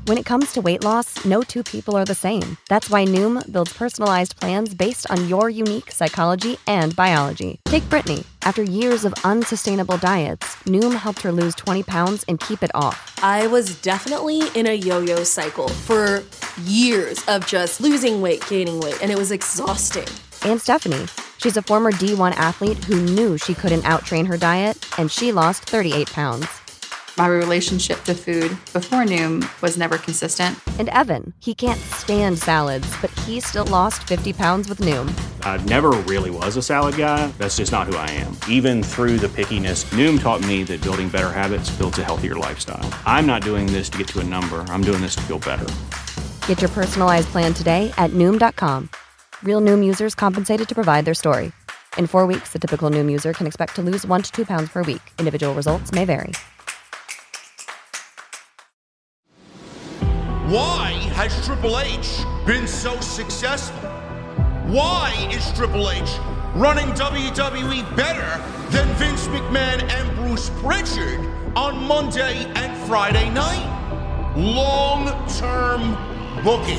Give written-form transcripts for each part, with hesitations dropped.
When it comes to weight loss, no two people are the same. That's why Noom builds personalized plans based on your unique psychology and biology. Take Brittany. After years of unsustainable diets, Noom helped her lose 20 pounds and keep it off. I was definitely in a yo-yo cycle for years of just losing weight, gaining weight, and it was exhausting. And Stephanie. She's a former D1 athlete who knew she couldn't out-train her diet, and she lost 38 pounds. My relationship to food before Noom was never consistent. And Evan, he can't stand salads, but he still lost 50 pounds with Noom. I never really was a salad guy. That's just not who I am. Even through the pickiness, Noom taught me that building better habits builds a healthier lifestyle. I'm not doing this to get to a number. I'm doing this to feel better. Get your personalized plan today at Noom.com. Real Noom users compensated to provide their story. In 4 weeks, the typical Noom user can expect to lose 1 to 2 pounds per week. Individual results may vary. Why has Triple H been so successful? Why is Triple H running WWE better than Vince McMahon and Bruce Pritchard on Monday and Friday night? Long-term booking.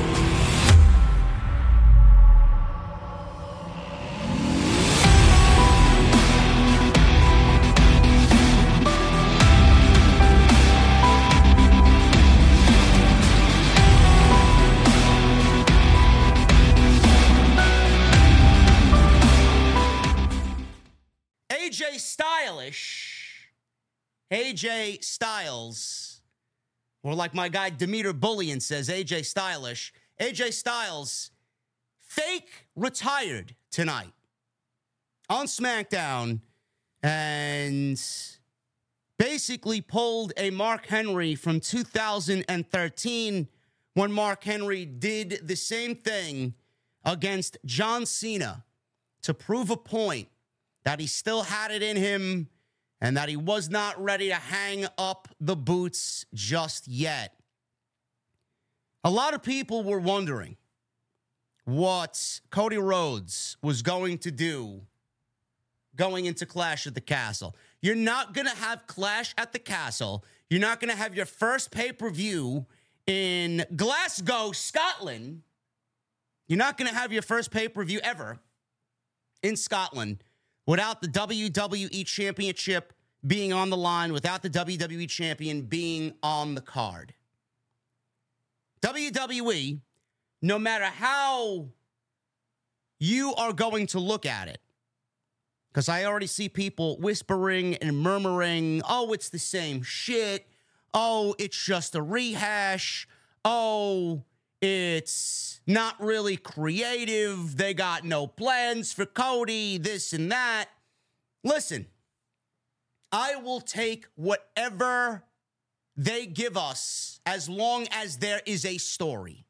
AJ Styles, or like my guy Demeter Bullion says, AJ Stylish. AJ Styles fake retired tonight on SmackDown and basically pulled a Mark Henry from 2013 when Mark Henry did the same thing against John Cena to prove a point that he still had it in him and that he was not ready to hang up the boots just yet. A lot of people were wondering what Cody Rhodes was going to do going into Clash at the Castle. You're not going to have Clash at the Castle. You're not going to have your first pay-per-view in Glasgow, Scotland. You're not going to have your first pay-per-view ever in Scotland without the WWE Championship being on the line, without the WWE Champion being on the card. WWE, no matter how you are going to look at it, because I already see people whispering and murmuring, oh, it's the same shit. Oh, it's just a rehash. Oh, it's not really creative. They got no plans for Cody, this and that. Listen, I will take whatever they give us as long as there is a story.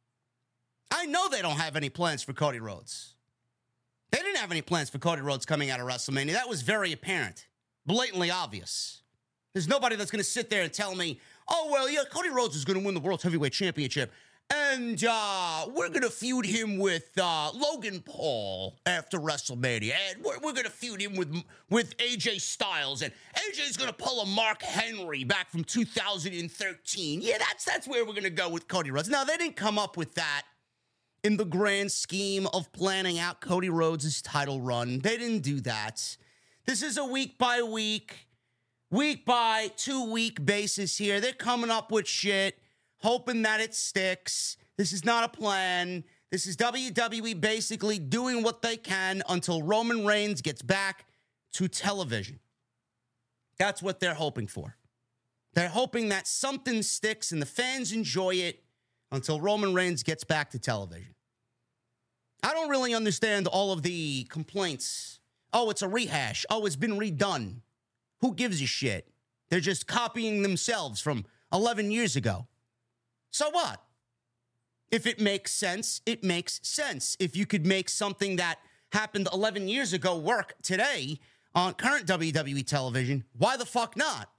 I know they don't have any plans for Cody Rhodes. They didn't have any plans for Cody Rhodes coming out of WrestleMania. That was very apparent, blatantly obvious. There's nobody that's going to sit there and tell me, oh, well, yeah, Cody Rhodes is going to win the World Heavyweight Championship. And we're going to feud him with Logan Paul after WrestleMania. And we're going to feud him with AJ Styles. And AJ's going to pull a Mark Henry back from 2013. Yeah, that's where we're going to go with Cody Rhodes. Now, they didn't come up with that in the grand scheme of planning out Cody Rhodes' title run. They didn't do that. This is a week-by-week, week-by-2-week basis here. They're coming up with shit, hoping that it sticks. This is not a plan. This is WWE basically doing what they can until Roman Reigns gets back to television. That's what they're hoping for. They're hoping that something sticks and the fans enjoy it until Roman Reigns gets back to television. I don't really understand all of the complaints. Oh, it's a rehash. Oh, it's been redone. Who gives a shit? They're just copying themselves from 11 years ago. So what? If it makes sense, it makes sense. If you could make something that happened 11 years ago work today on current WWE television, why the fuck not?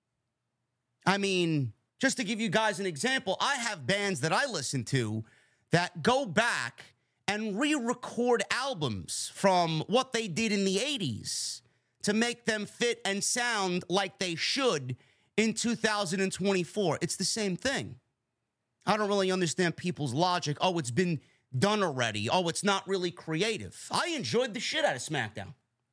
I mean, just to give you guys an example, I have bands that I listen to that go back and re-record albums from what they did in the 80s to make them fit and sound like they should in 2024. It's the same thing. I don't really understand people's logic. Oh, it's been done already. Oh, it's not really creative. I enjoyed the shit out of SmackDown.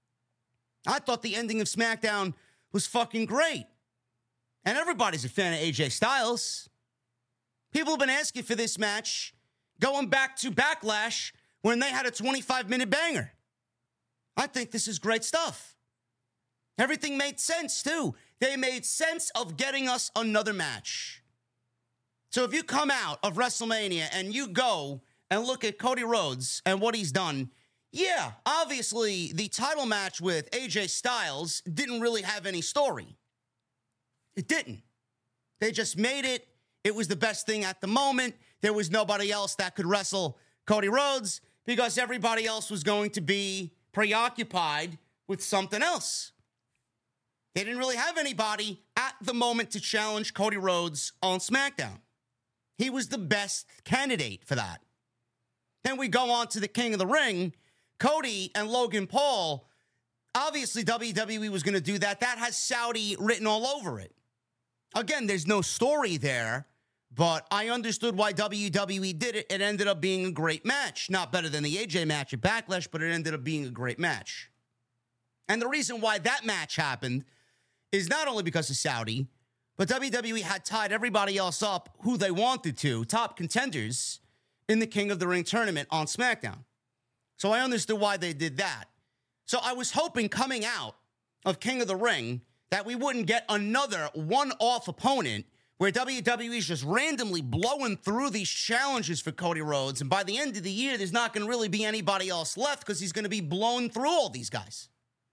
I thought the ending of SmackDown was fucking great. And everybody's a fan of AJ Styles. People have been asking for this match going back to Backlash when they had a 25-minute banger. I think this is great stuff. Everything made sense, too. They made sense of getting us another match. So if you come out of WrestleMania and you go and look at Cody Rhodes and what he's done, yeah, obviously the title match with AJ Styles didn't really have any story. It didn't. They just made it. It was the best thing at the moment. There was nobody else that could wrestle Cody Rhodes because everybody else was going to be preoccupied with something else. They didn't really have anybody at the moment to challenge Cody Rhodes on SmackDown. He was the best candidate for that. Then we go on to the King of the Ring. Cody and Logan Paul, obviously WWE was going to do that. That has Saudi written all over it. Again, there's no story there, but I understood why WWE did it. It ended up being a great match. Not better than the AJ match at Backlash, but it ended up being a great match. And the reason why that match happened is not only because of Saudi, but WWE had tied everybody else up who they wanted to, top contenders, in the King of the Ring tournament on SmackDown. So I understood why they did that. So I was hoping coming out of King of the Ring that we wouldn't get another one-off opponent where WWE is just randomly blowing through these challenges for Cody Rhodes, and by the end of the year, there's not going to really be anybody else left because he's going to be blown through all these guys.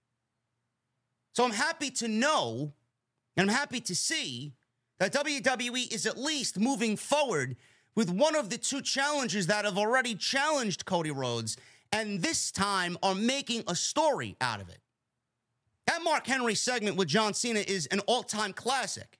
So I'm happy to know, and I'm happy to see that WWE is at least moving forward with one of the two challengers that have already challenged Cody Rhodes, and this time are making a story out of it. That Mark Henry segment with John Cena is an all-time classic.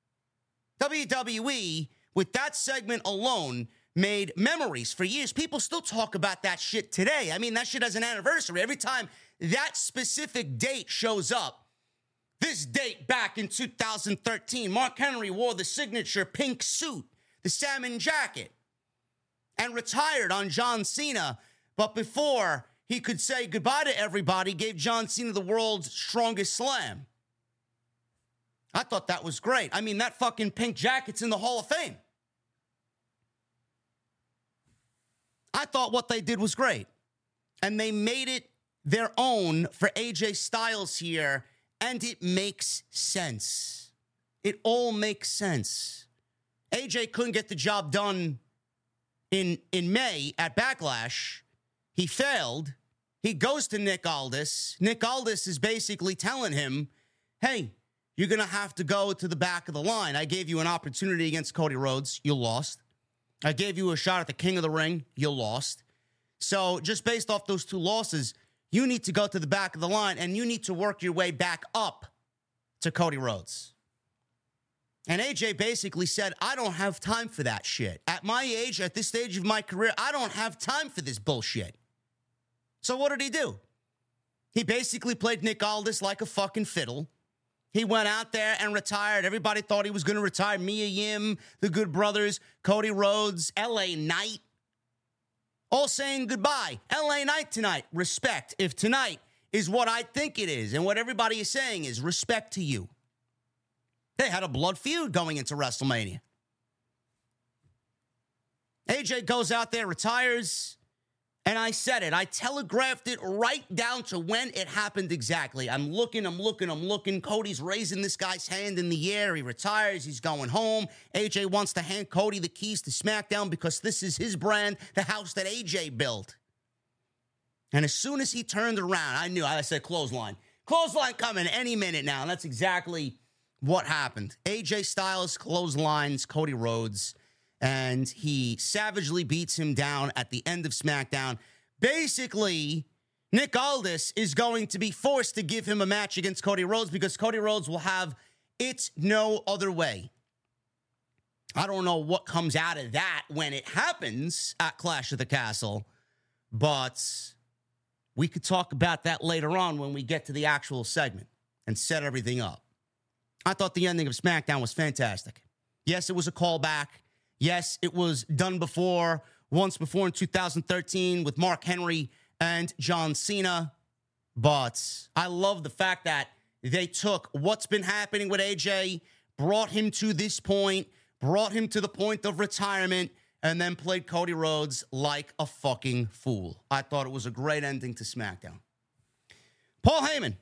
WWE, with that segment alone, made memories for years. People still talk about that shit today. I mean, that shit has an anniversary. Every time that specific date shows up, this date back in 2013, Mark Henry wore the signature pink suit, the salmon jacket, and retired on John Cena. But before he could say goodbye to everybody, gave John Cena the world's strongest slam. I thought that was great. I mean, that fucking pink jacket's in the Hall of Fame. I thought what they did was great. And they made it their own for AJ Styles here, and it makes sense. It all makes sense. AJ couldn't get the job done in May at Backlash. He failed. He goes to Nick Aldis. Nick Aldis is basically telling him, hey, you're going to have to go to the back of the line. I gave you an opportunity against Cody Rhodes. You lost. I gave you a shot at the King of the Ring. You lost. So just based off those two losses, you need to go to the back of the line and you need to work your way back up to Cody Rhodes. And AJ basically said, I don't have time for that shit. At my age, at this stage of my career, I don't have time for this bullshit. So what did he do? He basically played Nick Aldis like a fucking fiddle. He went out there and retired. Everybody thought he was going to retire. Mia Yim, the Good Brothers, Cody Rhodes, LA Knight. All saying goodbye. LA Knight tonight. Respect. If tonight is what I think it is and what everybody is saying is respect to you. They had a blood feud going into WrestleMania. AJ goes out there, retires, and I said it. I telegraphed it right down to when it happened exactly. I'm looking. Cody's raising this guy's hand in the air. He retires. He's going home. AJ wants to hand Cody the keys to SmackDown because this is his brand, the house that AJ built. And as soon as he turned around, I knew. I said, clothesline. Clothesline coming any minute now. And that's exactly what happened. AJ Styles clotheslines Cody Rhodes, and he savagely beats him down at the end of SmackDown. Basically, Nick Aldis is going to be forced to give him a match against Cody Rhodes because Cody Rhodes will have It's No Other Way. I don't know what comes out of that when it happens at Clash of the Castle, but we could talk about that later on when we get to the actual segment and set everything up. I thought the ending of SmackDown was fantastic. Yes, it was a callback. Yes, it was done before, once before in 2013 with Mark Henry and John Cena. But I love the fact that they took what's been happening with AJ, brought him to this point, brought him to the point of retirement, and then played Cody Rhodes like a fucking fool. I thought it was a great ending to SmackDown. Paul Heyman,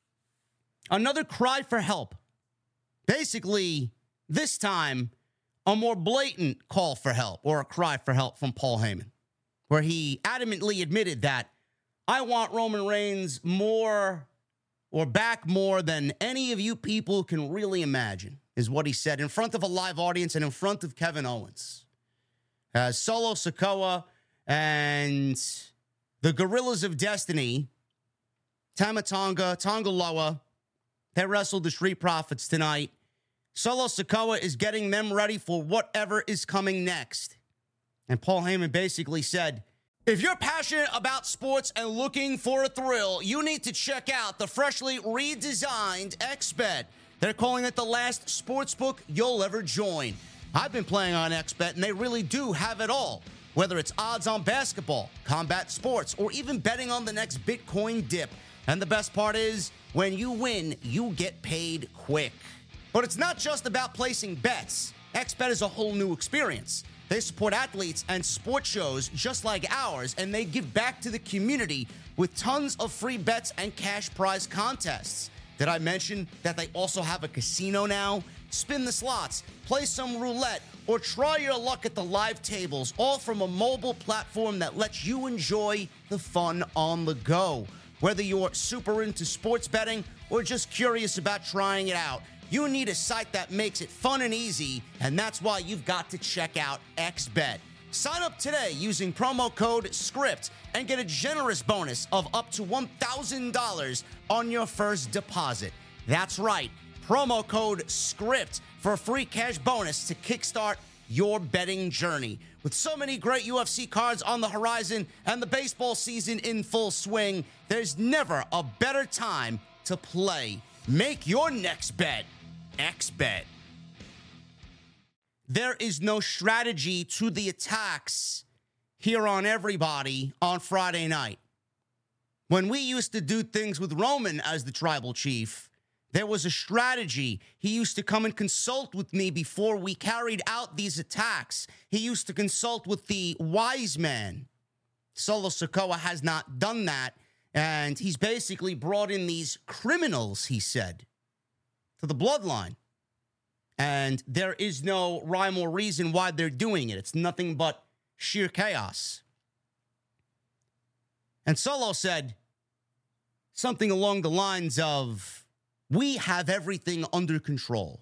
another cry for help. Basically, this time, a more blatant call for help or a cry for help from Paul Heyman, where he adamantly admitted that I want Roman Reigns more or back more than any of you people can really imagine, is what he said in front of a live audience and in front of Kevin Owens. As Solo Sikoa and the Gorillas of Destiny, Tama Tonga, Tonga Loa, they wrestled the Street Profits tonight. Solo Sikoa is getting them ready for whatever is coming next. And Paul Heyman basically said, if you're passionate about sports and looking for a thrill, you need to check out the freshly redesigned XBet. They're calling it the last sportsbook you'll ever join. I've been playing on XBet, and they really do have it all. Whether it's odds on basketball, combat sports, or even betting on the next Bitcoin dip. And the best part is, when you win, you get paid quick. But it's not just about placing bets. XBet is a whole new experience. They support athletes and sports shows just like ours, and they give back to the community with tons of free bets and cash prize contests. Did I mention that they also have a casino now? Spin the slots, play some roulette, or try your luck at the live tables, all from a mobile platform that lets you enjoy the fun on the go. Whether you're super into sports betting or just curious about trying it out, you need a site that makes it fun and easy, and that's why you've got to check out XBet. Sign up today using promo code SCRIPT and get a generous bonus of up to $1,000 on your first deposit. That's right, promo code SCRIPT for a free cash bonus to kickstart your betting journey. With so many great UFC cards on the horizon and the baseball season in full swing, there's never a better time to play. Make your next bet XBet. There is no strategy to the attacks here on everybody on Friday night. When we used to do things with Roman as the tribal chief, there was a strategy. He used to come and consult with me before we carried out these attacks. He used to consult with the wise man. Solo Sikoa has not done that, and he's basically brought in these criminals, he said, to the bloodline. And there is no rhyme or reason why they're doing it. It's nothing but sheer chaos. And Solo said something along the lines of, we have everything under control.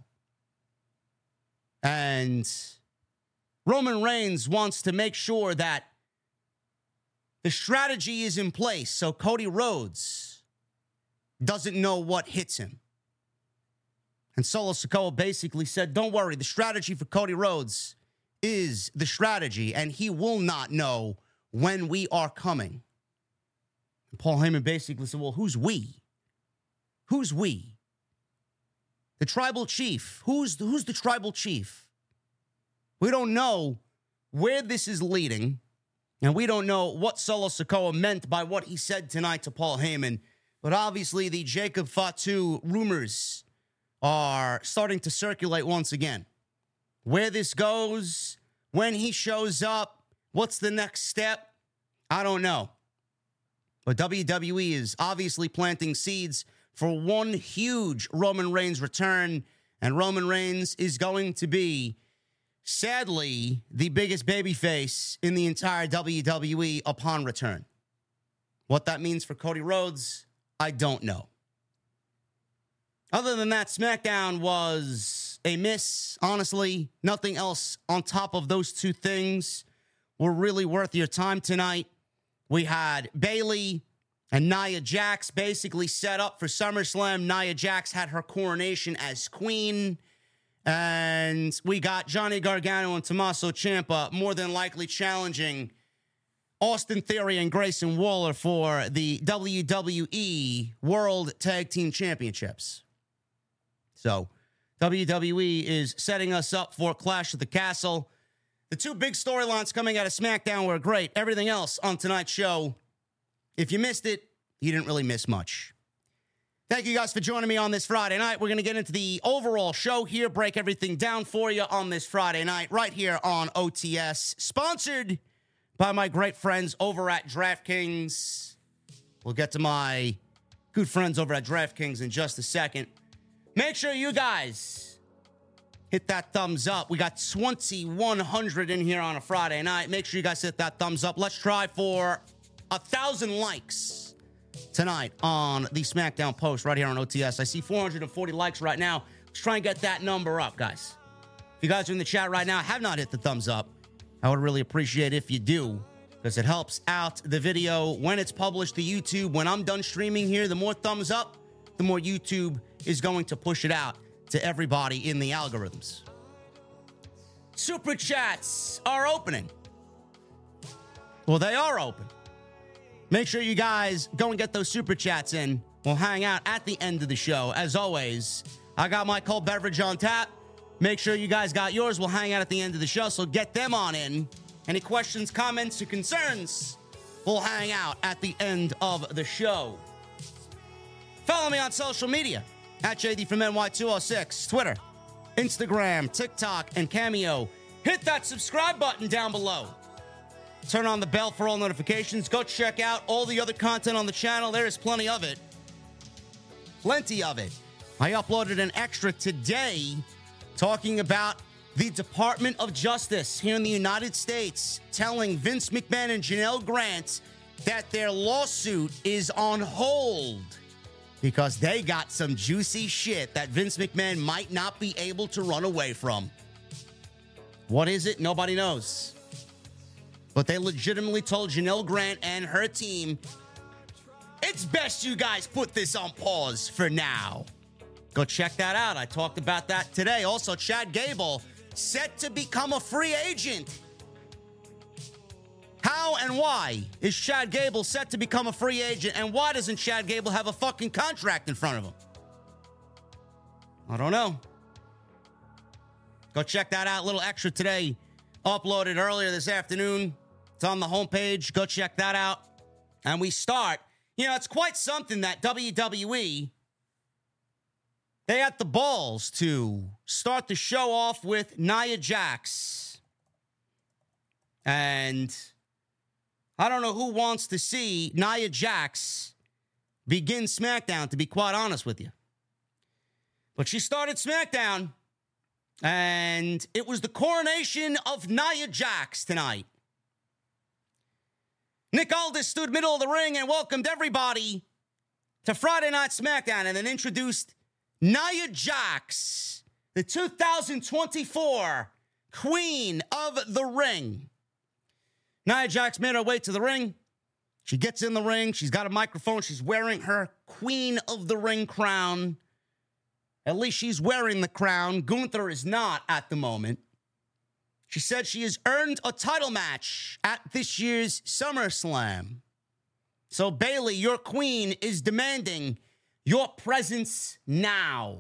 And Roman Reigns wants to make sure that the strategy is in place so Cody Rhodes doesn't know what hits him. And Solo Sikoa basically said, don't worry, the strategy for Cody Rhodes is the strategy, and he will not know when we are coming. And Paul Heyman basically said, well, who's we? Who's we? The tribal chief. Who's the tribal chief? We don't know where this is leading, and we don't know what Solo Sikoa meant by what he said tonight to Paul Heyman. But obviously, the Jacob Fatu rumors are starting to circulate once again. Where this goes, when he shows up, what's the next step? I don't know. But WWE is obviously planting seeds for one huge Roman Reigns return, and Roman Reigns is going to be, sadly, the biggest babyface in the entire WWE upon return. What that means for Cody Rhodes, I don't know. Other than that, SmackDown was a miss, honestly. Nothing else on top of those two things were really worth your time tonight. We had Bayley and Nia Jax basically set up for SummerSlam. Nia Jax had her coronation as queen. And we got Johnny Gargano and Tommaso Ciampa more than likely challenging Austin Theory and Grayson Waller for the WWE World Tag Team Championships. So WWE is setting us up for Clash of the Castle. The two big storylines coming out of SmackDown were great. Everything else on tonight's show, if you missed it, you didn't really miss much. Thank you guys for joining me on this Friday night. We're going to get into the overall show here, break everything down for you on this Friday night, right here on OTS, sponsored by my great friends over at DraftKings. We'll get to my good friends over at DraftKings in just a second. Make sure you guys hit that thumbs up. We got 2,100 in here on a Friday night. Make sure you guys hit that thumbs up. Let's try for 1,000 likes tonight on the SmackDown post right here on OTS. I see 440 likes right now. Let's try and get that number up, guys. If you guys are in the chat right now, have not hit the thumbs up, I would really appreciate it if you do, because it helps out the video when it's published to YouTube. When I'm done streaming here, the more thumbs up, the more YouTube is going to push it out to everybody in the algorithms. Super chats are opening. Well, they are open. Make sure you guys go and get those super chats in. We'll hang out at the end of the show. As always, I got my cold beverage on tap. Make sure you guys got yours. We'll hang out at the end of the show, so get them on in. Any questions, comments, or concerns, we'll hang out at the end of the show. Follow me on social media at JD from NY206, Twitter, Instagram, TikTok, and Cameo. Hit that subscribe button down below. Turn on the bell for all notifications. Go check out all the other content on the channel. There is plenty of it. Plenty of it. I uploaded an extra today talking about the Department of Justice here in the United States telling Vince McMahon and Janelle Grant that their lawsuit is on hold because they got some juicy shit that Vince McMahon might not be able to run away from. What is it? Nobody knows. But they legitimately told Janelle Grant and her team, it's best you guys put this on pause for now. Go check that out. I talked about that today. Also, Chad Gable set to become a free agent. How and why is Chad Gable set to become a free agent? And why doesn't Chad Gable have a fucking contract in front of him? I don't know. Go check that out. A little extra today. Uploaded earlier this afternoon. It's on the homepage. Go check that out. And we start. You know, it's quite something that WWE, they had the balls to start the show off with Nia Jax. And I don't know who wants to see Nia Jax begin SmackDown, to be quite honest with you. But she started SmackDown, and it was the coronation of Nia Jax tonight. Nick Aldis stood middle of the ring and welcomed everybody to Friday Night SmackDown and then introduced Nia Jax, the 2024 Queen of the Ring. Nia Jax made her way to the ring. She gets in the ring. She's got a microphone. She's wearing her Queen of the Ring crown. At least she's wearing the crown. Gunther is not at the moment. She said she has earned a title match at this year's SummerSlam. So, Bayley, your queen, is demanding your presence now.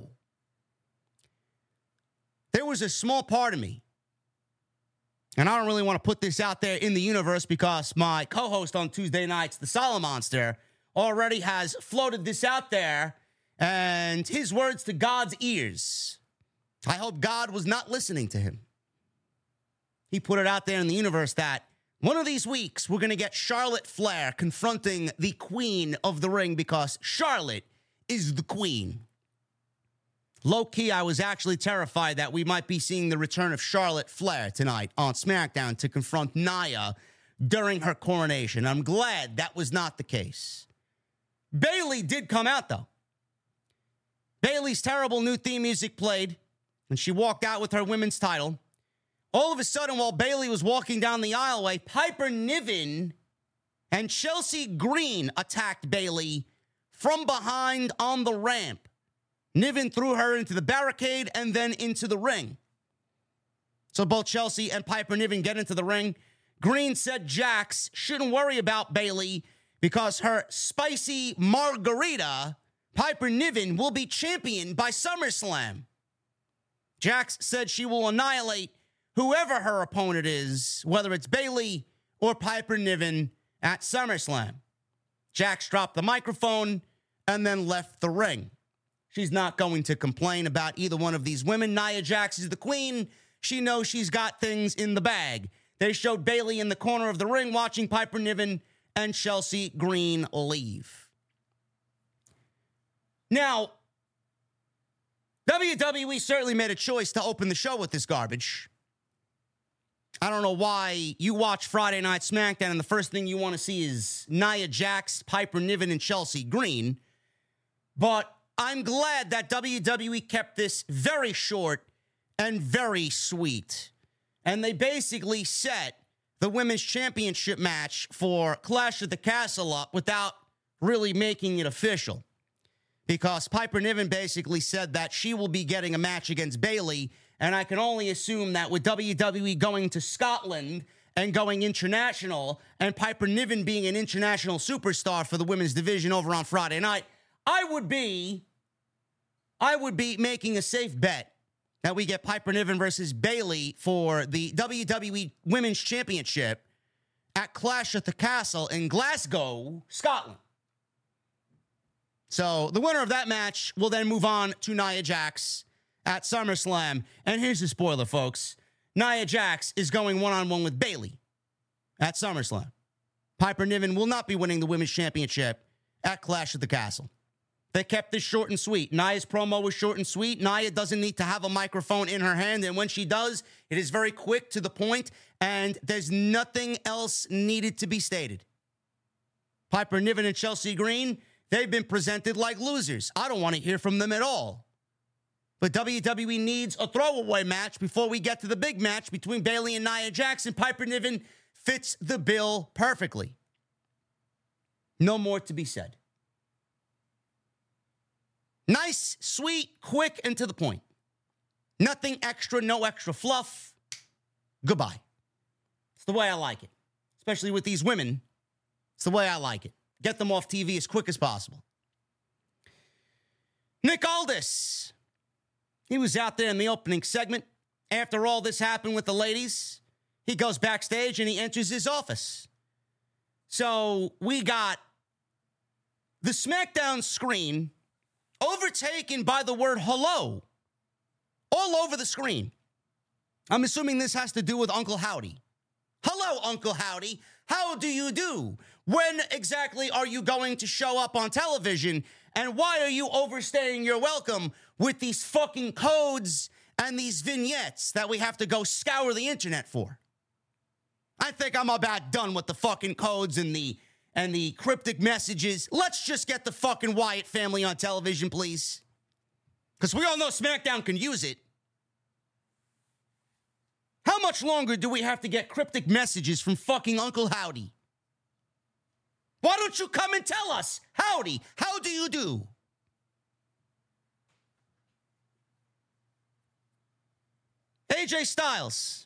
There was a small part of me, and I don't really want to put this out there in the universe because my co-host on Tuesday nights, the Solid Monster, already has floated this out there, and his words to God's ears. I hope God was not listening to him. He put it out there in the universe that one of these weeks we're going to get Charlotte Flair confronting the Queen of the Ring because Charlotte is the queen. Low-key, I was actually terrified that we might be seeing the return of Charlotte Flair tonight on SmackDown to confront Nia during her coronation. I'm glad that was not the case. Bayley did come out, though. Bayley's terrible new theme music played, and she walked out with her women's title. All of a sudden, while Bayley was walking down the aisleway, Piper Niven and Chelsea Green attacked Bayley from behind on the ramp. Niven threw her into the barricade and then into the ring. So both Chelsea and Piper Niven get into the ring. Green said Jax shouldn't worry about Bayley because her spicy margarita, Piper Niven, will be championed by SummerSlam. Jax said she will annihilate whoever her opponent is, whether it's Bayley or Piper Niven at SummerSlam. Jax dropped the microphone and then left the ring. She's not going to complain about either one of these women. Nia Jax is the queen. She knows she's got things in the bag. They showed Bayley in the corner of the ring watching Piper Niven and Chelsea Green leave. Now, WWE certainly made a choice to open the show with this garbage. I don't know why you watch Friday Night SmackDown and the first thing you want to see is Nia Jax, Piper Niven, and Chelsea Green. But I'm glad that WWE kept this very short and very sweet. And they basically set the Women's Championship match for Clash at the Castle up without really making it official. Because Piper Niven basically said that she will be getting a match against Bayley. And I can only assume that with WWE going to Scotland and going international, and Piper Niven being an international superstar for the women's division over on Friday night, I would be making a safe bet that we get Piper Niven versus Bayley for the WWE Women's Championship at Clash at the Castle in Glasgow, Scotland. So the winner of that match will then move on to Nia Jax at SummerSlam. And here's the spoiler, folks. Nia Jax is going one-on-one with Bayley at SummerSlam. Piper Niven will not be winning the Women's Championship at Clash at the Castle. They kept this short and sweet. Nia's promo was short and sweet. Nia doesn't need to have a microphone in her hand, and when she does, it is very quick to the point, and there's nothing else needed to be stated. Piper Niven and Chelsea Green, they've been presented like losers. I don't want to hear from them at all. But WWE needs a throwaway match before we get to the big match between Bayley and Nia Jax, and Piper Niven fits the bill perfectly. No more to be said. Nice, sweet, quick, and to the point. Nothing extra, no extra fluff. Goodbye. It's the way I like it. Especially with these women. It's the way I like it. Get them off TV as quick as possible. Nick Aldis. He was out there in the opening segment. After all this happened with the ladies, he goes backstage and he enters his office. So we got the SmackDown screen overtaken by the word hello all over the screen. I'm assuming this has to do with Uncle Howdy. Hello, Uncle Howdy. How do you do? When exactly are you going to show up on television? And why are you overstaying your welcome with these fucking codes and these vignettes that we have to go scour the internet for? I think I'm about done with the fucking codes and the cryptic messages. Let's just get the fucking Wyatt family on television, please. Because we all know SmackDown can use it. How much longer do we have to get cryptic messages from fucking Uncle Howdy? Why don't you come and tell us? Howdy, how do you do? AJ Styles.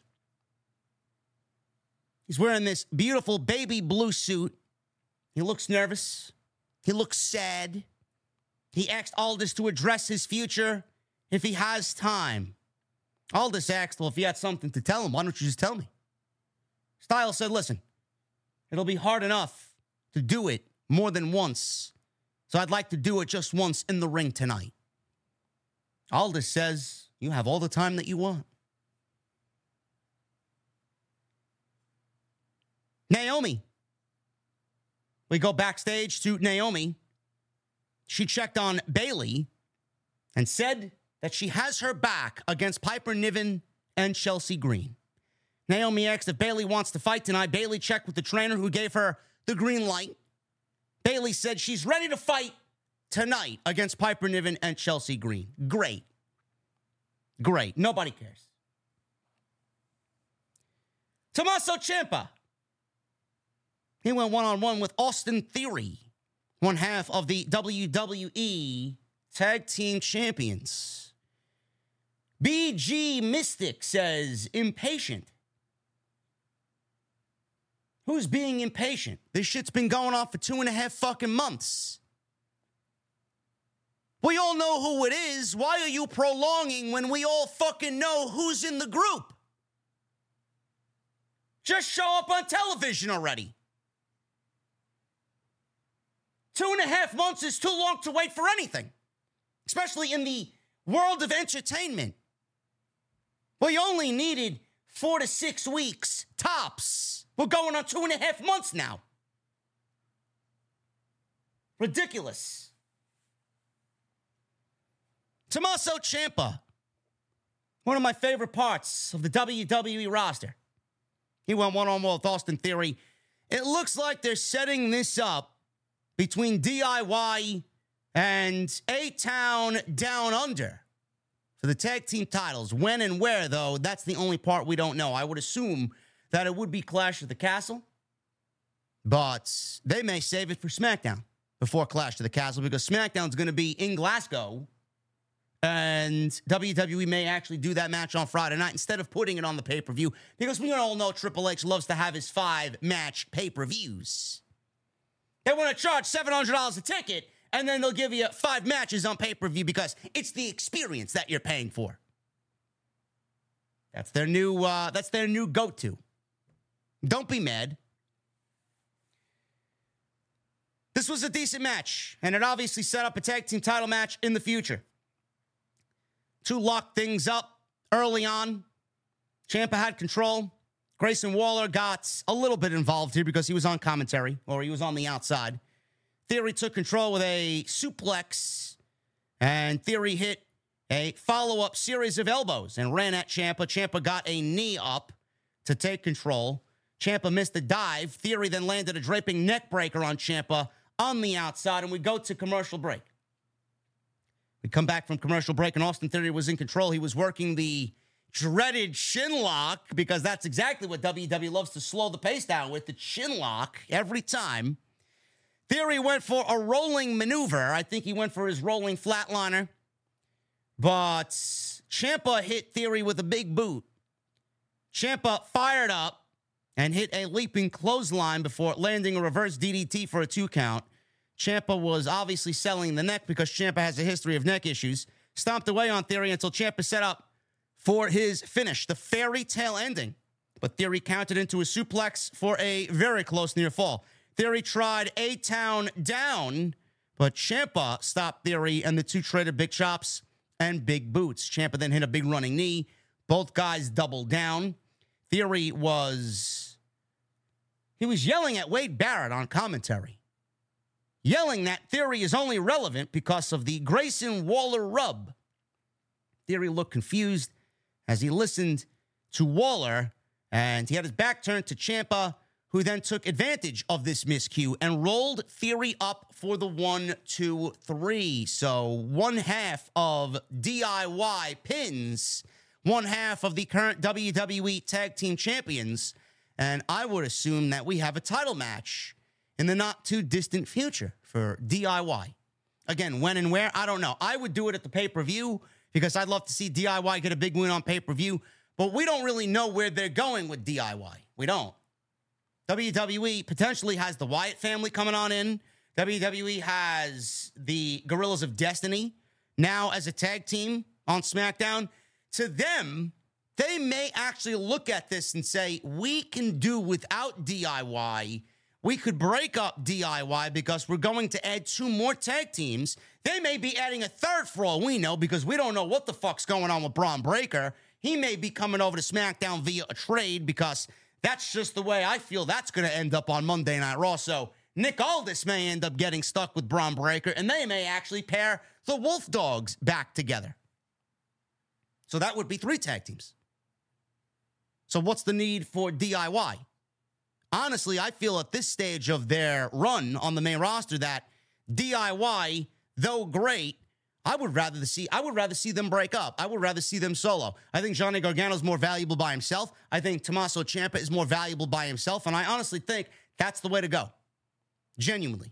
He's wearing this beautiful baby blue suit. He looks nervous. He looks sad. He asked Aldis to address his future if he has time. Aldis asked, well, if you had something to tell him, why don't you just tell me? Styles said, listen, it'll be hard enough to do it more than once. So I'd like to do it just once in the ring tonight. Aldis says, you have all the time that you want. Naomi. We go backstage to Naomi. She checked on Bayley and said that she has her back against Piper Niven and Chelsea Green. Naomi asked if Bayley wants to fight tonight. Bayley checked with the trainer who gave her the green light. Bayley said she's ready to fight tonight against Piper Niven and Chelsea Green. Great. Great. Nobody cares. Tommaso Ciampa. He went one-on-one with Austin Theory, one half of the WWE Tag Team Champions. BG Mystic says, impatient. Who's being impatient? This shit's been going on for 2.5 fucking months. We all know who it is. Why are you prolonging when we all fucking know who's in the group? Just show up on television already. 2.5 months is too long to wait for anything, especially in the world of entertainment. Well, you only needed 4 to 6 weeks, tops. We're going on 2.5 months now. Ridiculous. Tommaso Ciampa, one of my favorite parts of the WWE roster. He went one-on-one with Austin Theory. It looks like they're setting this up between DIY and A-Town Down Under for the tag team titles. When and where, though, that's the only part we don't know. I would assume that it would be Clash at the Castle, but they may save it for SmackDown before Clash at the Castle because SmackDown's going to be in Glasgow, and WWE may actually do that match on Friday night instead of putting it on the pay-per-view because we all know Triple H loves to have his 5-match pay-per-views. They want to charge $700 a ticket, and then they'll give you 5 matches on pay-per-view because it's the experience that you're paying for. That's their new go-to. Don't be mad. This was a decent match, and it obviously set up a tag team title match in the future. To lock things up early on, Ciampa had control. Grayson Waller got a little bit involved here because he was on commentary, or he was on the outside. Theory took control with a suplex, and Theory hit a follow-up series of elbows and ran at Ciampa. Ciampa got a knee up to take control. Ciampa missed a dive. Theory then landed a draping neck breaker on Ciampa on the outside, and we go to commercial break. We come back from commercial break, and Austin Theory was in control. He was working the dreaded chin lock because that's exactly what WWE loves to slow the pace down with, the chin lock every time. Theory went for a rolling maneuver. I think he went for his rolling flatliner. But Ciampa hit Theory with a big boot. Ciampa fired up and hit a leaping clothesline before landing a reverse DDT for a 2 count. Ciampa was obviously selling the neck because Ciampa has a history of neck issues. Stomped away on Theory until Ciampa set up for his finish, the fairy tale ending. But Theory counted into a suplex for a very close near fall. Theory tried A-Town down, but Ciampa stopped Theory, and the two traded big chops and big boots. Ciampa then hit a big running knee. Both guys doubled down. Theory was yelling at Wade Barrett on commentary, yelling that Theory is only relevant because of the Grayson Waller rub. Theory looked confused as he listened to Waller, and he had his back turned to Ciampa, who then took advantage of this miscue and rolled Theory up for the 1, 2, 3. So one half of DIY pins, one half of the current WWE Tag Team Champions, and I would assume that we have a title match in the not-too-distant future for DIY. Again, when and where, I don't know. I would do it at the pay-per-view because I'd love to see DIY get a big win on pay-per-view, but we don't really know where they're going with DIY. We don't. WWE potentially has the Wyatt family coming on in. WWE has the Guerrillas of Destiny now as a tag team on SmackDown. To them, they may actually look at this and say, we can do without DIY. We could break up DIY because we're going to add 2 more tag teams. They may be adding a 3rd for all we know because we don't know what the fuck's going on with Braun Breaker. He may be coming over to SmackDown via a trade because that's just the way I feel that's going to end up on Monday Night Raw. So Nick Aldis may end up getting stuck with Braun Breaker, and they may actually pair the Wolf Dogs back together. So that would be 3 tag teams. So what's the need for DIY? Honestly, I feel at this stage of their run on the main roster that DIY, though great, I would rather see them break up. I would rather see them solo. I think Johnny Gargano's more valuable by himself. I think Tommaso Ciampa is more valuable by himself. And I honestly think that's the way to go. Genuinely.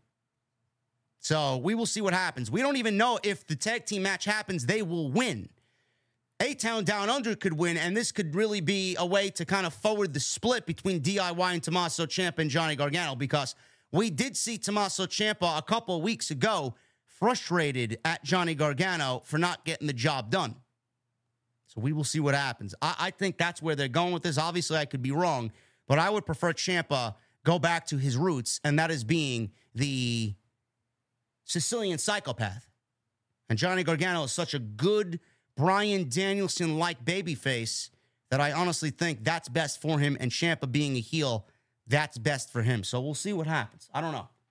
So we will see what happens. We don't even know if the tag team match happens, they will win. A-Town Down Under could win, and this could really be a way to kind of forward the split between DIY and Tommaso Ciampa and Johnny Gargano, because we did see Tommaso Ciampa a couple of weeks ago frustrated at Johnny Gargano for not getting the job done. So we will see what happens. I think that's where they're going with this. Obviously, I could be wrong, but I would prefer Ciampa go back to his roots, and that is being the Sicilian psychopath. And Johnny Gargano is such a good Bryan Danielson-like babyface that I honestly think that's best for him, and Ciampa being a heel, that's best for him. So we'll see what happens. I don't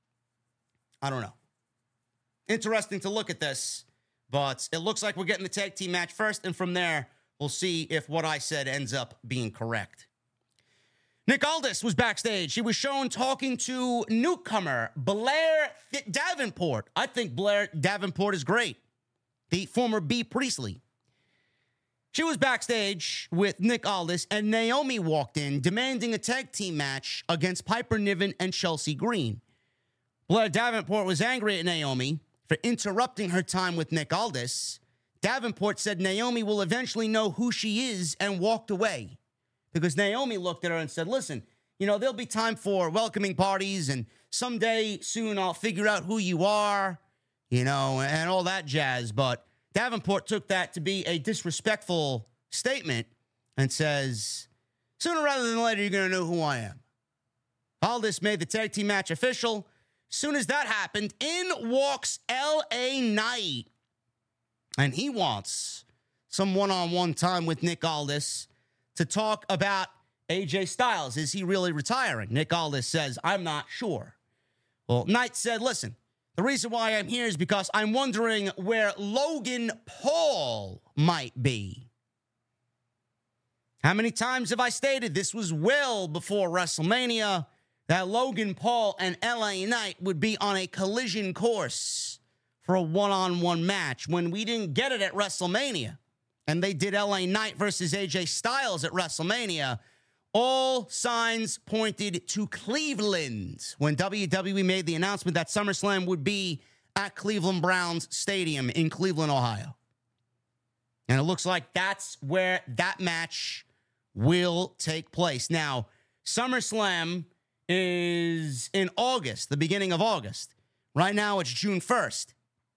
know. Interesting to look at this, but it looks like we're getting the tag team match first, and from there, we'll see if what I said ends up being correct. Nick Aldis was backstage. He was shown talking to newcomer Blair Davenport. I think Blair Davenport is great. The former Bea Priestley. She was backstage with Nick Aldis, and Naomi walked in demanding a tag team match against Piper Niven and Chelsea Green. Blair Davenport was angry at Naomi for interrupting her time with Nick Aldis. Davenport said Naomi will eventually know who she is and walked away. Because Naomi looked at her and said, listen, there'll be time for welcoming parties, and someday soon I'll figure out who you are, and all that jazz. But Davenport took that to be a disrespectful statement and says, sooner rather than later, you're going to know who I am. Aldis made the tag team match official. Soon as that happened, in walks LA Knight. And he wants some one-on-one time with Nick Aldis to talk about AJ Styles. Is he really retiring? Nick Aldis says, I'm not sure. Well, Knight said, listen, the reason why I'm here is because I'm wondering where Logan Paul might be. How many times have I stated this was well before WrestleMania that Logan Paul and LA Knight would be on a collision course for a one-on-one match when we didn't get it at WrestleMania? And they did LA Knight versus AJ Styles at WrestleMania. All signs pointed to Cleveland when WWE made the announcement that SummerSlam would be at Cleveland Browns Stadium in Cleveland, Ohio. And it looks like that's where that match will take place. Now, SummerSlam is in August, the beginning of August. Right now, it's June 1st.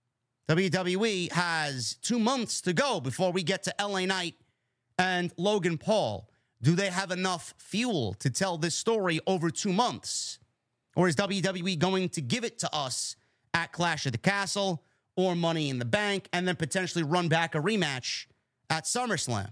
WWE has 2 months to go before we get to LA Knight and Logan Paul. Do they have enough fuel to tell this story over 2 months? Or is WWE going to give it to us at Clash of the Castle or Money in the Bank and then potentially run back a rematch at SummerSlam?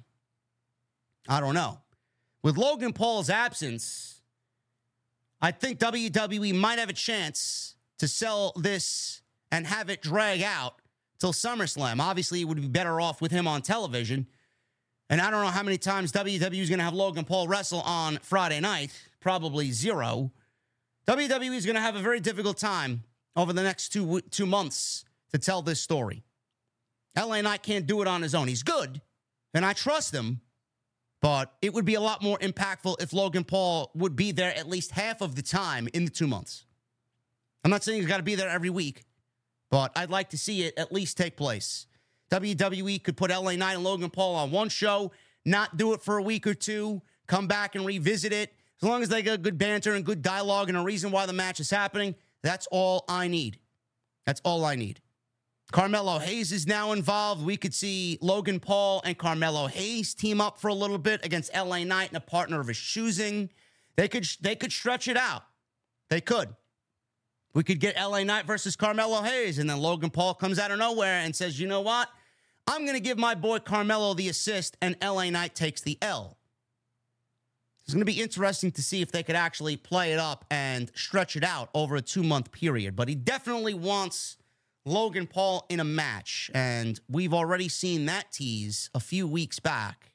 I don't know. With Logan Paul's absence, I think WWE might have a chance to sell this and have it drag out till SummerSlam. Obviously, it would be better off with him on television. And I don't know how many times WWE is going to have Logan Paul wrestle on Friday night. Probably 0. WWE is going to have a very difficult time over the next 2 months to tell this story. LA Knight can't do it on his own. He's good, and I trust him. But it would be a lot more impactful if Logan Paul would be there at least half of the time in the 2 months. I'm not saying he's got to be there every week, but I'd like to see it at least take place. WWE could put LA Knight and Logan Paul on one show, not do it for a week or two, come back and revisit it. As long as they got good banter and good dialogue and a reason why the match is happening, that's all I need. That's all I need. Carmelo Hayes is now involved. We could see Logan Paul and Carmelo Hayes team up for a little bit against LA Knight and a partner of his choosing. They could stretch it out. They could. We could get LA Knight versus Carmelo Hayes, and then Logan Paul comes out of nowhere and says, you know what? I'm going to give my boy Carmelo the assist, and LA Knight takes the L. It's going to be interesting to see if they could actually play it up and stretch it out over a 2-month period. But he definitely wants Logan Paul in a match, and we've already seen that tease a few weeks back.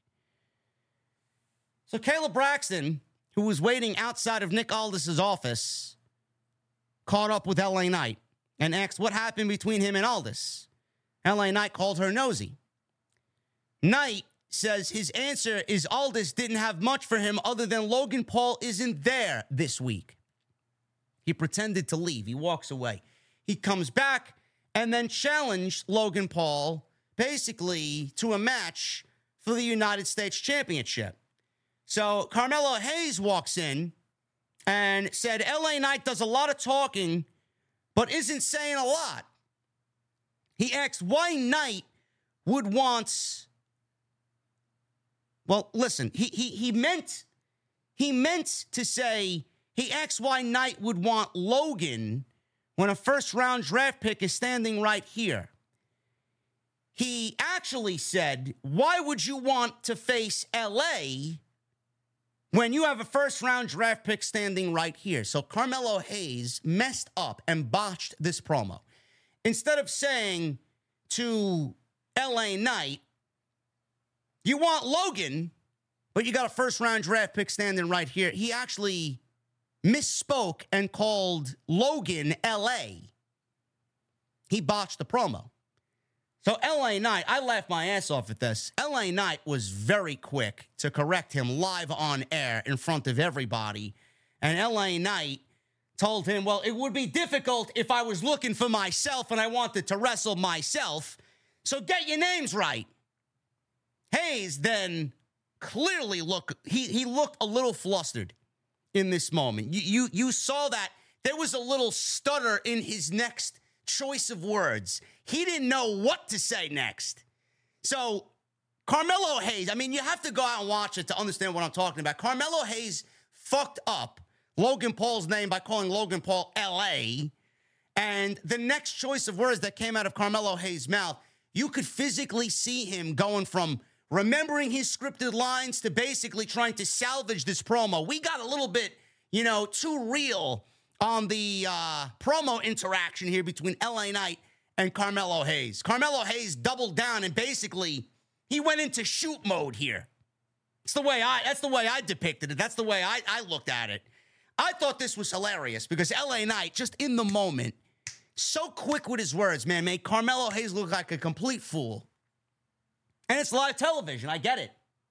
So Kayla Braxton, who was waiting outside of Nick Aldis' office, caught up with LA Knight and asked what happened between him and Aldis. LA Knight called her nosy. Knight says his answer is Aldis didn't have much for him other than Logan Paul isn't there this week. He pretended to leave. He walks away. He comes back and then challenged Logan Paul basically to a match for the United States Championship. So Carmelo Hayes walks in and said LA Knight does a lot of talking, but isn't saying a lot. He asked why Knight would want... Well, listen, he meant he meant to say he asked why Knight would want Logan when a first-round draft pick is standing right here. He actually said, why would you want to face LA when you have a first-round draft pick standing right here? So Carmelo Hayes messed up and botched this promo. Instead of saying to LA Knight, you want Logan, but you got a first-round draft pick standing right here, he actually misspoke and called Logan LA. He botched the promo. So LA Knight, I laughed my ass off at this. LA Knight was very quick to correct him live on air in front of everybody. And LA Knight told him, well, it would be difficult if I was looking for myself and I wanted to wrestle myself. So get your names right. Hayes then clearly looked a little flustered in this moment. You saw that there was a little stutter in his next choice of words. He didn't know what to say next. So Carmelo Hayes, I mean, you have to go out and watch it to understand what I'm talking about. Carmelo Hayes fucked up Logan Paul's name by calling Logan Paul LA. And the next choice of words that came out of Carmelo Hayes' mouth, you could physically see him going from remembering his scripted lines to basically trying to salvage this promo. We got a little bit, too real on the promo interaction here between LA Knight and Carmelo Hayes. Carmelo Hayes doubled down and basically he went into shoot mode here. That's the way I depicted it. That's the way I looked at it. I thought this was hilarious because LA Knight, just in the moment, so quick with his words, man, made Carmelo Hayes look like a complete fool. And it's live television. I get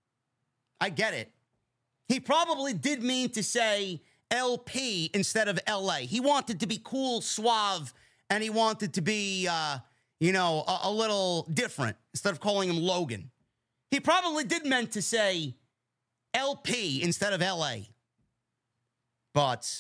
it. He probably did mean to say LP instead of LA. He wanted to be cool, suave, and he wanted to be, a little different instead of calling him Logan. He probably did meant to say LP instead of LA. But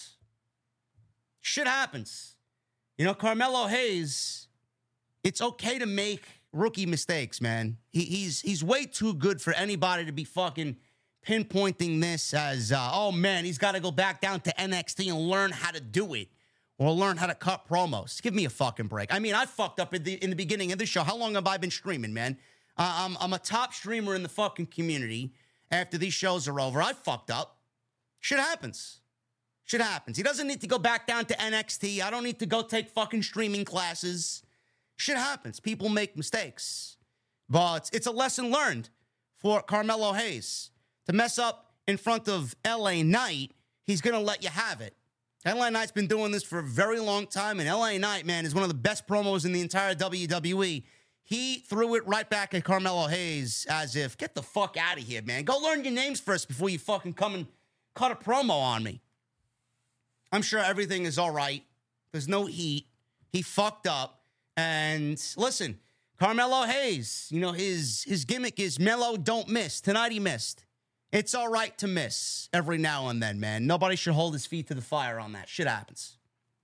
shit happens. Carmelo Hayes, it's okay to make rookie mistakes, man. He's way too good for anybody to be fucking pinpointing this as, oh, man, he's got to go back down to NXT and learn how to do it or learn how to cut promos. Give me a fucking break. I mean, I fucked up in the beginning of the show. How long have I been streaming, man? I'm a top streamer in the fucking community. After these shows are over, I fucked up. Shit happens. He doesn't need to go back down to NXT. I don't need to go take fucking streaming classes. Shit happens. People make mistakes. But it's a lesson learned for Carmelo Hayes. To mess up in front of LA Knight, he's going to let you have it. LA Knight's been doing this for a very long time, and LA Knight, man, is one of the best promos in the entire WWE. He threw it right back at Carmelo Hayes as if, get the fuck out of here, man. Go learn your names first before you fucking come and cut a promo on me. I'm sure everything is all right. There's no heat. He fucked up. And listen, Carmelo Hayes, his gimmick is mellow, don't miss. Tonight he missed. It's all right to miss every now and then, man. Nobody should hold his feet to the fire on that. Shit happens.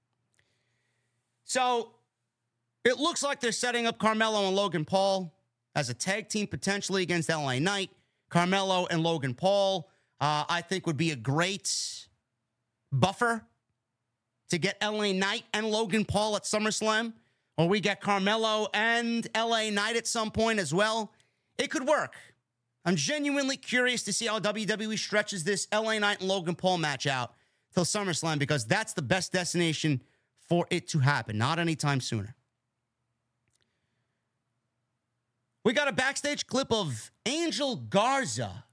So it looks like they're setting up Carmelo and Logan Paul as a tag team potentially against LA Knight. Carmelo and Logan Paul, I think, would be a great buffer to get LA Knight and Logan Paul at SummerSlam. Or we get Carmelo and LA Knight at some point as well. It could work. I'm genuinely curious to see how WWE stretches this LA Knight and Logan Paul match out till SummerSlam because that's the best destination for it to happen, not anytime sooner. We got a backstage clip of Angel Garza.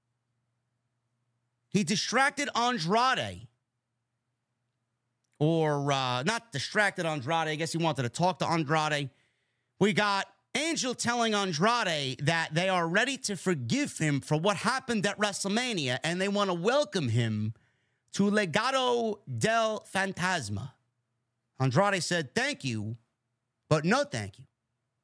He distracted Andrade. Or not distracted Andrade. I guess he wanted to talk to Andrade. We got Angel telling Andrade that they are ready to forgive him for what happened at WrestleMania, and they want to welcome him to Legado del Fantasma. Andrade said, thank you, but no thank you.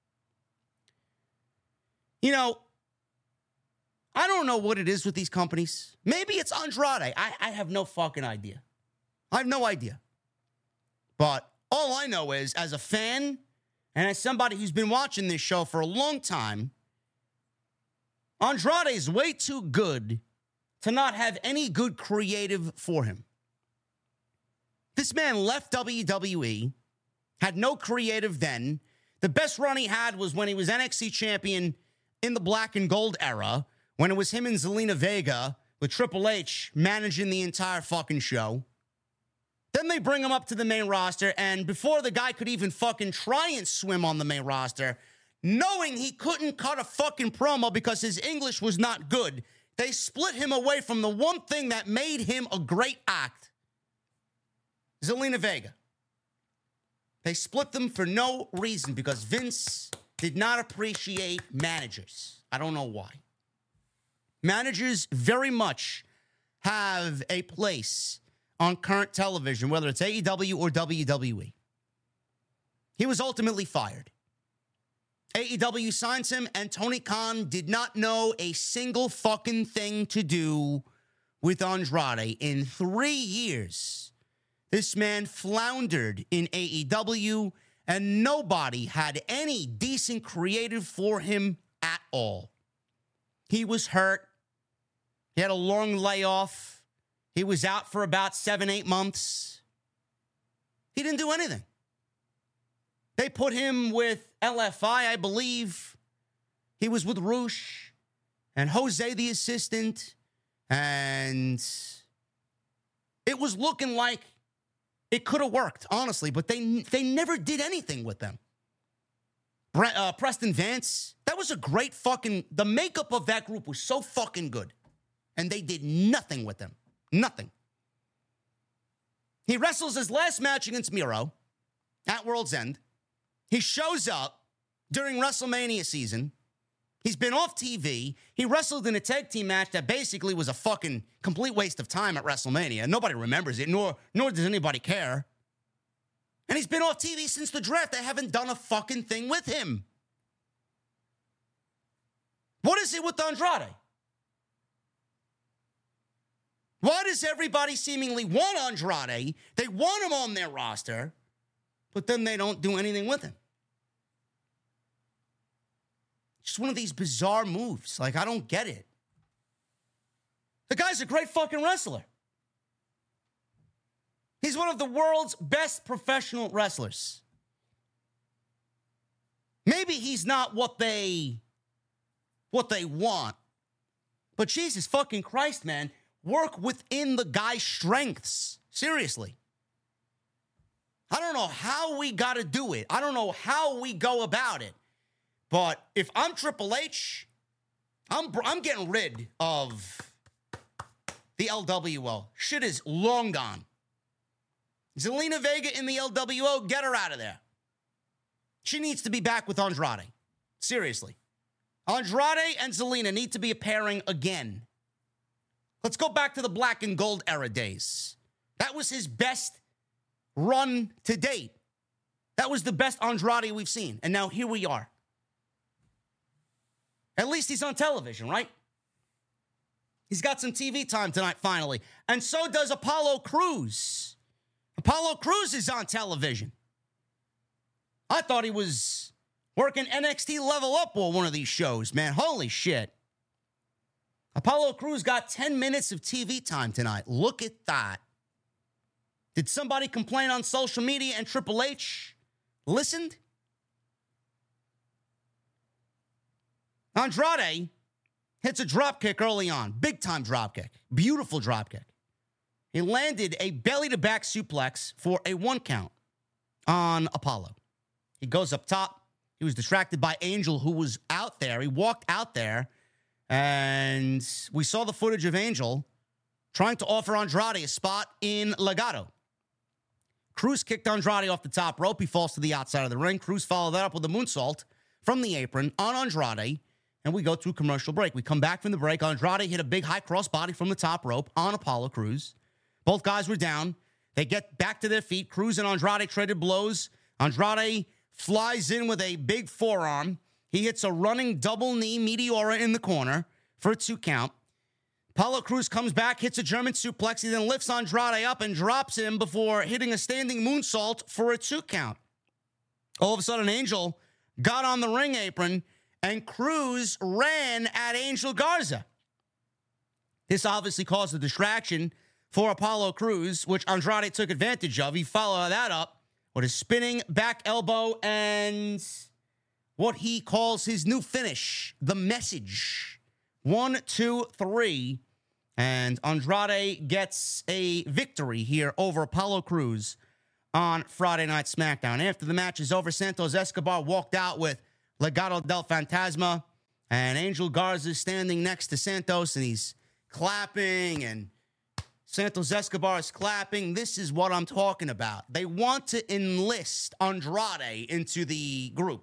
I don't know what it is with these companies. Maybe it's Andrade. I have no fucking idea. I have no idea. But all I know is, as a fan and as somebody who's been watching this show for a long time, Andrade is way too good to not have any good creative for him. This man left WWE, had no creative then. The best run he had was when he was NXT champion in the black and gold era, when it was him and Zelina Vega with Triple H managing the entire fucking show. Then they bring him up to the main roster, and before the guy could even fucking try and swim on the main roster, knowing he couldn't cut a fucking promo because his English was not good, they split him away from the one thing that made him a great act, Zelina Vega. They split them for no reason because Vince did not appreciate managers. I don't know why. Managers very much have a place on current television, whether it's AEW or WWE. He was ultimately fired. AEW signs him, and Tony Khan did not know a single fucking thing to do with Andrade. In 3 years, this man floundered in AEW, and nobody had any decent creative for him at all. He was hurt. He had a long layoff. He was out for about 7-8 months. He didn't do anything. They put him with LFI, I believe. He was with Roosh and Jose, the assistant. And it was looking like it could have worked, honestly. But they never did anything with them. Preston Vance, that was a great fucking... The makeup of that group was so fucking good. And they did nothing with them. Nothing. He wrestles his last match against Miro at World's End. He shows up during WrestleMania season. He's been off TV. He wrestled in a tag team match that basically was a fucking complete waste of time at WrestleMania. Nobody remembers it, nor does anybody care. And he's been off TV since the draft. They haven't done a fucking thing with him. What is it with Andrade? Why does everybody seemingly want Andrade? They want him on their roster, but then they don't do anything with him. Just one of these bizarre moves. Like, I don't get it. The guy's a great fucking wrestler. He's one of the world's best professional wrestlers. Maybe he's not what they want, but Jesus fucking Christ, man. Work within the guy's strengths. Seriously. I don't know how we got to do it. I don't know how we go about it. But if I'm Triple H, I'm getting rid of the LWO. Shit is long gone. Zelina Vega in the LWO, get her out of there. She needs to be back with Andrade. Seriously. Andrade and Zelina need to be a pairing again. Let's go back to the black and gold era days. That was his best run to date. That was the best Andrade we've seen. And now here we are. At least he's on television, right? He's got some TV time tonight, finally. And so does Apollo Crews. Apollo Crews is on television. I thought he was working NXT Level Up or one of these shows, man. Holy shit. Apollo Crews got 10 minutes of TV time tonight. Look at that. Did somebody complain on social media and Triple H listened? Andrade hits a dropkick early on. Big time dropkick. Beautiful dropkick. He landed a belly-to-back suplex for a 1 count on Apollo. He goes up top. He was distracted by Angel, who was out there. He walked out there. And we saw the footage of Angel trying to offer Andrade a spot in Legado. Crews kicked Andrade off the top rope. He falls to the outside of the ring. Crews followed that up with a moonsault from the apron on Andrade. And we go to a commercial break. We come back from the break. Andrade hit a big high cross body from the top rope on Apollo Crews. Both guys were down. They get back to their feet. Crews and Andrade traded blows. Andrade flies in with a big forearm. He hits a running double knee Meteora in the corner for a 2 count. Apollo Crews comes back, hits a German suplex. He then lifts Andrade up and drops him before hitting a standing moonsault for a 2 count. All of a sudden, Angel got on the ring apron, and Crews ran at Angel Garza. This obviously caused a distraction for Apollo Crews, which Andrade took advantage of. He followed that up with a spinning back elbow and what he calls his new finish, the message. 1, 2, 3. And Andrade gets a victory here over Apollo Crews on Friday Night SmackDown. After the match is over, Santos Escobar walked out with Legado del Fantasma, and Angel Garza is standing next to Santos, and he's clapping, and Santos Escobar is clapping. This is what I'm talking about. They want to enlist Andrade into the group.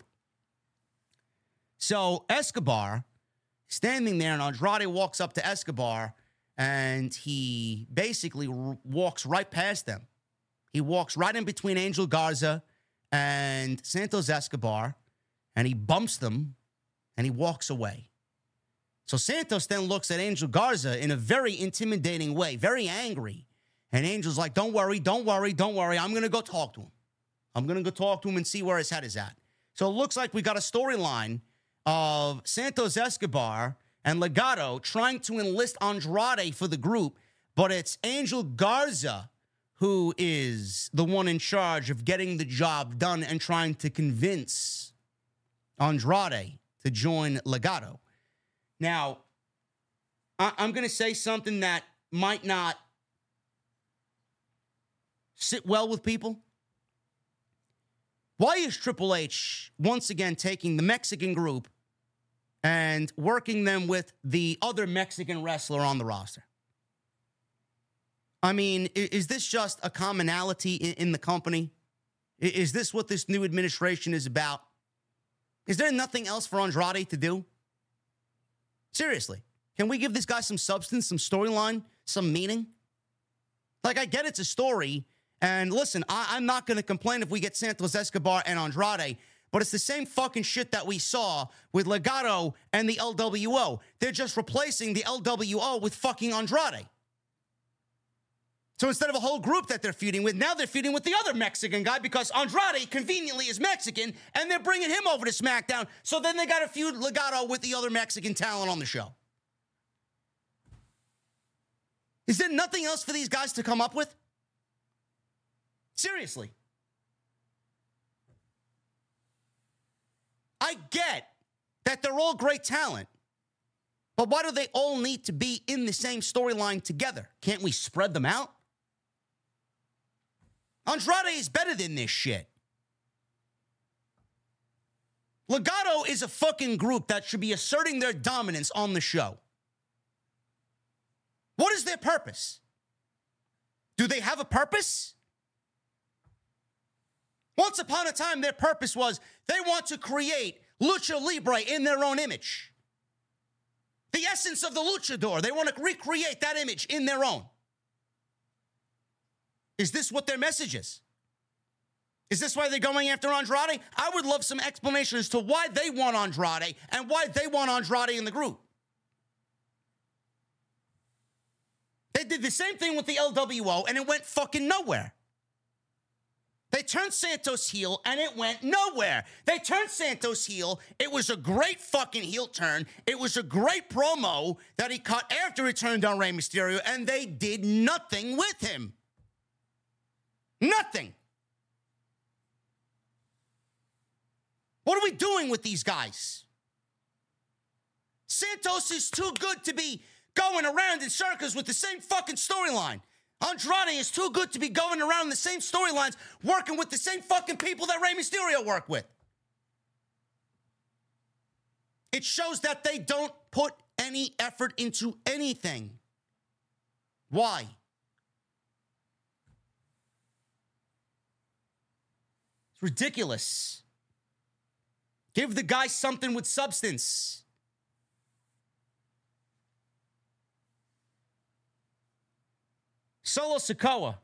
So Escobar, standing there, and Andrade walks up to Escobar, and he basically walks right past them. He walks right in between Angel Garza and Santos Escobar, and he bumps them, and he walks away. So Santos then looks at Angel Garza in a very intimidating way, very angry. And Angel's like, don't worry. I'm going to go talk to him. I'm going to go talk to him and see where his head is at. So it looks like we got a storyline of Santos Escobar and Legado trying to enlist Andrade for the group, but it's Angel Garza who is the one in charge of getting the job done and trying to convince Andrade to join Legado. Now, I'm going to say something that might not sit well with people. Why is Triple H once again taking the Mexican group and working them with the other Mexican wrestler on the roster? I mean, is this just a commonality in the company? Is this what this new administration is about? Is there nothing else for Andrade to do? Seriously, can we give this guy some substance, some storyline, some meaning? Like, I get it's a story, and listen, I'm not going to complain if we get Santos Escobar and Andrade, but it's the same fucking shit that we saw with Legado and the LWO. They're just replacing the LWO with fucking Andrade. So instead of a whole group that they're feuding with, now they're feuding with the other Mexican guy because Andrade conveniently is Mexican, and they're bringing him over to SmackDown. So then they got to feud Legado with the other Mexican talent on the show. Is there nothing else for these guys to come up with? Seriously. I get that they're all great talent, but why do they all need to be in the same storyline together? Can't we spread them out? Andrade is better than this shit. Legado is a fucking group that should be asserting their dominance on the show. What is their purpose? Do they have a purpose? Once upon a time, their purpose was they want to create Lucha Libre in their own image. The essence of the luchador. They want to recreate that image in their own. Is this what their message is? Is this why they're going after Andrade? I would love some explanation as to why they want Andrade and why they want Andrade in the group. They did the same thing with the LWO and it went fucking nowhere. They turned Santos heel, and it went nowhere. They turned Santos heel. It was a great fucking heel turn. It was a great promo that he cut after he turned on Rey Mysterio, and they did nothing with him. Nothing. What are we doing with these guys? Santos is too good to be going around in circles with the same fucking storyline. Andrade is too good to be going around in the same storylines, working with the same fucking people that Rey Mysterio worked with. It shows that they don't put any effort into anything. Why? It's ridiculous. Give the guy something with substance. Solo Sikoa.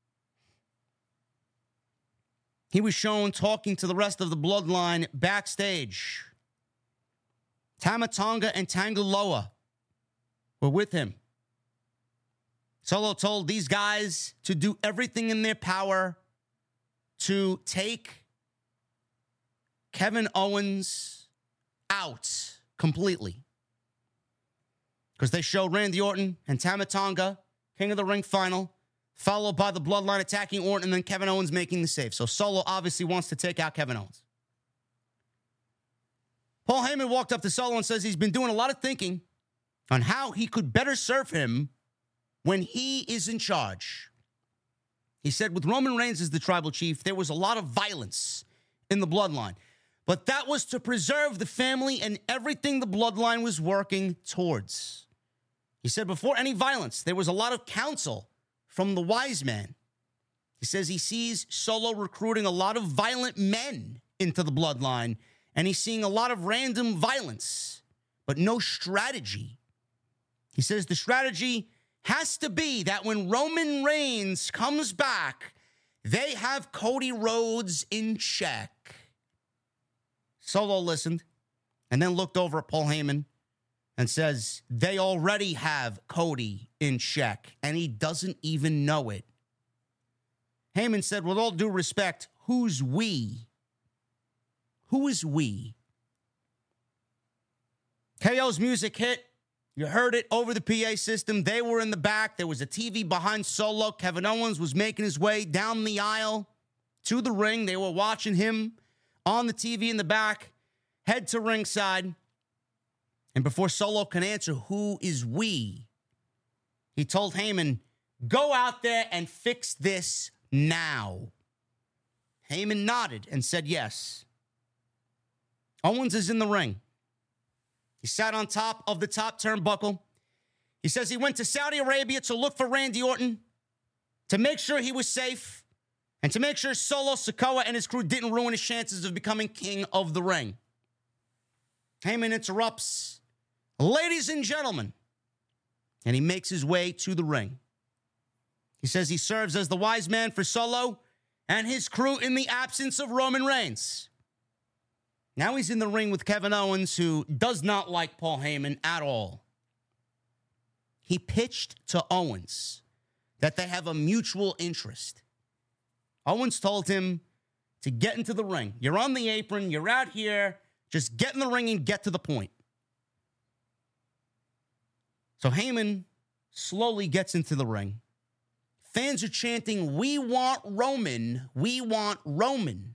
He was shown talking to the rest of the bloodline backstage. Tama Tonga and Tanga Loa were with him. Solo told these guys to do everything in their power to take Kevin Owens out completely. because they showed Randy Orton and Tama Tonga, King of the Ring final, followed by the Bloodline attacking Orton, and then Kevin Owens making the save. So Solo obviously wants to take out Kevin Owens. Paul Heyman walked up to Solo and says he's been doing a lot of thinking on how he could better serve him when he is in charge. He said with Roman Reigns as the tribal chief, there was a lot of violence in the Bloodline. But that was to preserve the family and everything the Bloodline was working towards. He said before any violence, there was a lot of counsel from the wise man. He says he sees Solo recruiting a lot of violent men into the Bloodline, and he's seeing a lot of random violence, but no strategy. He says the strategy has to be that when Roman Reigns comes back, they have Cody Rhodes in check. Solo listened and then looked over at Paul Heyman and says they already have Cody in check, and he doesn't even know it. Heyman said, with all due respect, who's we? Who is we? KO's music hit. You heard it over the PA system. They were in the back. There was a TV behind Solo. Kevin Owens was making his way down the aisle to the ring. They were watching him on the TV in the back, head to ringside. And before Solo can answer, who is we? He told Heyman, go out there and fix this now. Heyman nodded and said yes. Owens is in the ring. He sat on top of the top turnbuckle. He says he went to Saudi Arabia to look for Randy Orton, to make sure he was safe, and to make sure Solo Sikoa and his crew didn't ruin his chances of becoming king of the ring. Heyman interrupts, ladies and gentlemen, and he makes his way to the ring. He says he serves as the wise man for Solo and his crew in the absence of Roman Reigns. Now he's in the ring with Kevin Owens, who does not like Paul Heyman at all. He pitched to Owens that they have a mutual interest. Owens told him to get into the ring. You're on the apron. You're out here. Just get in the ring and get to the point. So Heyman slowly gets into the ring. Fans are chanting, we want Roman. We want Roman.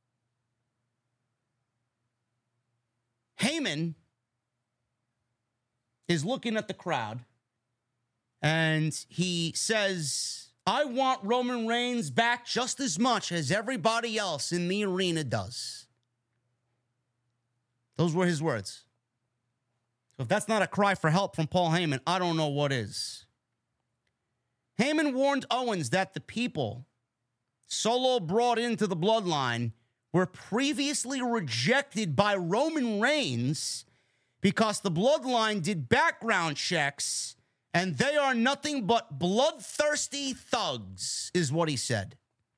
Heyman is looking at the crowd, and he says, I want Roman Reigns back just as much as everybody else in the arena does. Those were his words. So if that's not a cry for help from Paul Heyman, I don't know what is. Heyman warned Owens that the people Solo brought into the Bloodline were previously rejected by Roman Reigns because the Bloodline did background checks and they are nothing but bloodthirsty thugs, is what he said.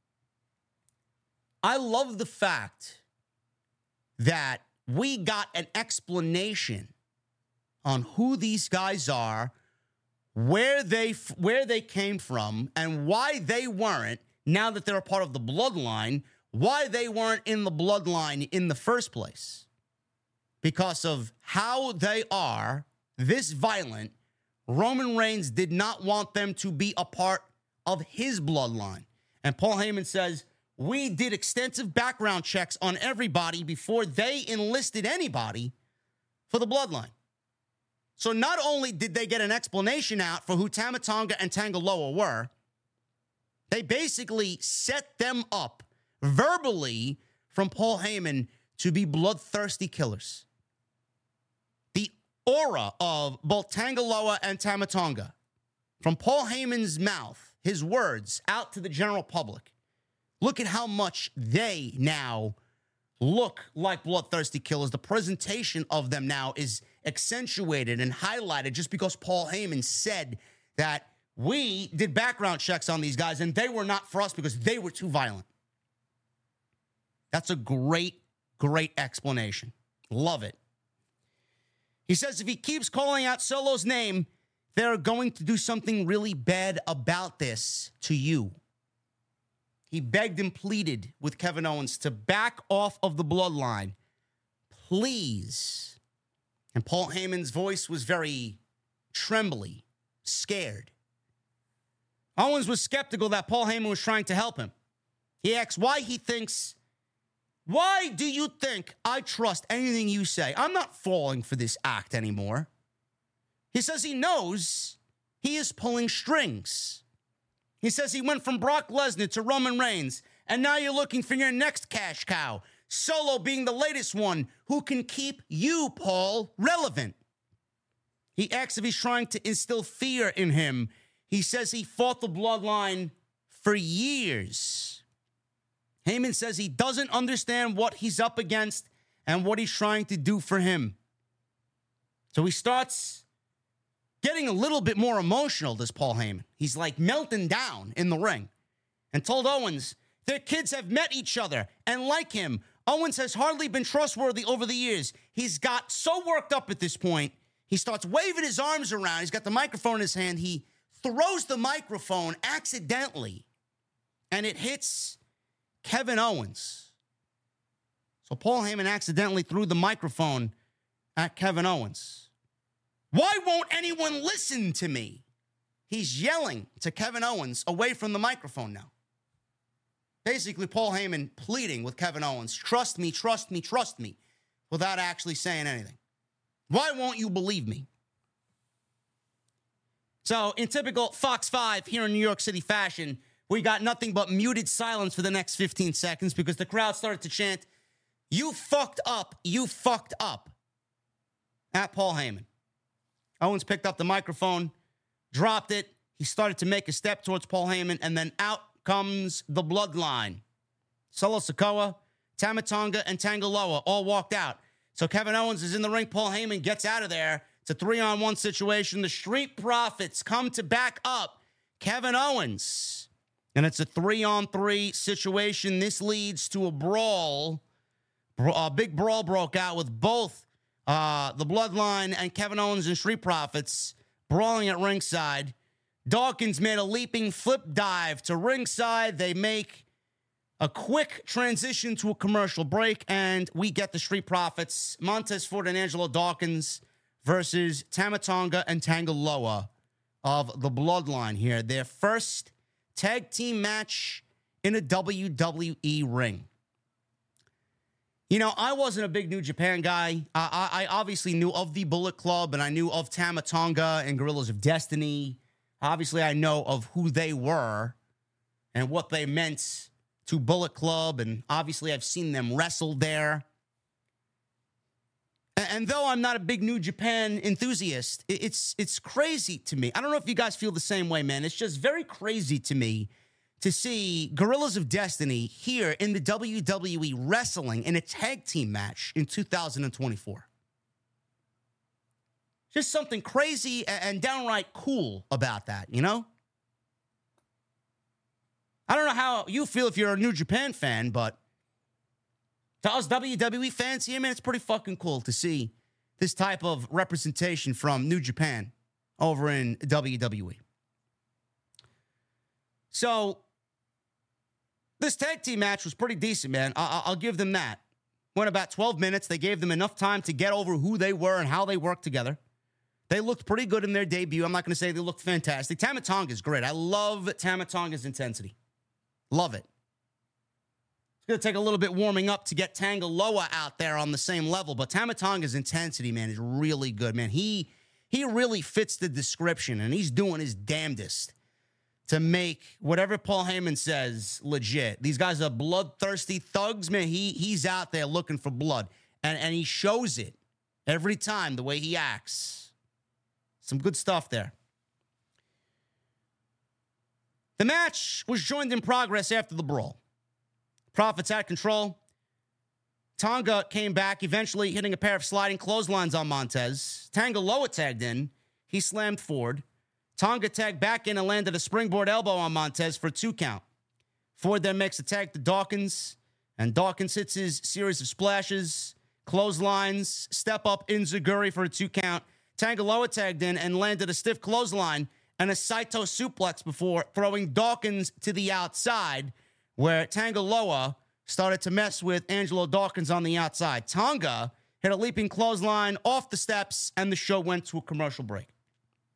I love the fact that we got an explanation on who these guys are, where they came from, and why they weren't, now that they're a part of the Bloodline, why they weren't in the Bloodline in the first place. Because of how they are, this violent, Roman Reigns did not want them to be a part of his Bloodline. And Paul Heyman says, we did extensive background checks on everybody before they enlisted anybody for the Bloodline. So not only did they get an explanation out for who Tama Tonga and Tanga Loa were, they basically set them up verbally from Paul Heyman to be bloodthirsty killers. The aura of both Tanga Loa and Tama Tonga, from Paul Heyman's mouth, his words out to the general public, look at how much they now look like bloodthirsty killers. The presentation of them now is accentuated and highlighted just because Paul Heyman said that we did background checks on these guys and they were not for us because they were too violent. That's a great, great explanation. Love it. He says if he keeps calling out Solo's name, they're going to do something really bad about this to you. He begged and pleaded with Kevin Owens to back off of the Bloodline. Please. And Paul Heyman's voice was very trembly, scared. Owens was skeptical that Paul Heyman was trying to help him. He asks why do you think I trust anything you say? I'm not falling for this act anymore. He says he knows he is pulling strings. He says he went from Brock Lesnar to Roman Reigns, and now you're looking for your next cash cow, Solo being the latest one who can keep you, Paul, relevant. He asks if he's trying to instill fear in him. He says he fought the bloodline for years. Heyman says he doesn't understand what he's up against and what he's trying to do for him. So he starts getting a little bit more emotional, this Paul Heyman. He's like melting down in the ring and told Owens their kids have met each other. And like him, Owens has hardly been trustworthy over the years. He's got so worked up at this point, he starts waving his arms around. He's got the microphone in his hand. He throws the microphone accidentally, and it hits Kevin Owens. So Paul Heyman accidentally threw the microphone at Kevin Owens. Why won't anyone listen to me? He's yelling to Kevin Owens away from the microphone now. Basically, Paul Heyman pleading with Kevin Owens, trust me, trust me, trust me, without actually saying anything. Why won't you believe me? So, in typical Fox 5 here in New York City fashion, we got nothing but muted silence for the next 15 seconds because the crowd started to chant, you fucked up, at Paul Heyman. Owens picked up the microphone, dropped it. He started to make a step towards Paul Heyman, and then out comes the bloodline. Solo Sikoa, Tama Tonga, and Tanga Loa all walked out. So Kevin Owens is in the ring. Paul Heyman gets out of there. It's a 3-on-1 situation. The Street Profits come to back up Kevin Owens. And it's a 3-on-3 situation. This leads to a brawl. A big brawl broke out with both the Bloodline and Kevin Owens and Street Profits brawling at ringside. Dawkins made a leaping flip dive to ringside. They make a quick transition to a commercial break, and we get the Street Profits, Montez Ford and Angelo Dawkins versus Tama Tonga and Tanga Loa of the Bloodline here. Their first tag team match in a WWE ring. You know, I wasn't a big New Japan guy. I obviously knew of the Bullet Club, and I knew of Tama Tonga and Guerrillas of Destiny. Obviously, I know of who they were and what they meant to Bullet Club, and obviously I've seen them wrestle there. And though I'm not a big New Japan enthusiast, it's crazy to me. I don't know if you guys feel the same way, man. It's just very crazy to me to see Guerrillas of Destiny here in the WWE wrestling in a tag team match in 2024. Just something crazy and downright cool about that, you know? I don't know how you feel if you're a New Japan fan, but to us WWE fans here, man, it's pretty fucking cool to see this type of representation from New Japan over in WWE. So, this tag team match was pretty decent, man. I'll give them that. Went about 12 minutes. They gave them enough time to get over who they were and how they worked together. They looked pretty good in their debut. I'm not going to say they looked fantastic. Tama Tonga is great. I love Tama Tonga's intensity. Love it. It's going to take a little bit warming up to get Tanga Loa out there on the same level, but Tama Tonga's intensity, man, is really good, man. He really fits the description, and he's doing his damnedest to make whatever Paul Heyman says legit. These guys are bloodthirsty thugs, man. He's out there looking for blood, and he shows it every time the way he acts. Some good stuff there. The match was joined in progress after the brawl. Profits had control. Tonga came back, eventually hitting a pair of sliding clotheslines on Montez. Tanga Loa tagged in. He slammed Ford. Tonga tagged back in and landed a springboard elbow on Montez for a 2 count. Ford then makes a tag to Dawkins, and Dawkins hits his series of splashes, clotheslines, step up enziguri for a 2 count. Tanga Loa tagged in and landed a stiff clothesline and a Saito suplex before throwing Dawkins to the outside, where Tanga Loa started to mess with Angelo Dawkins on the outside. Tonga hit a leaping clothesline off the steps, and the show went to a commercial break.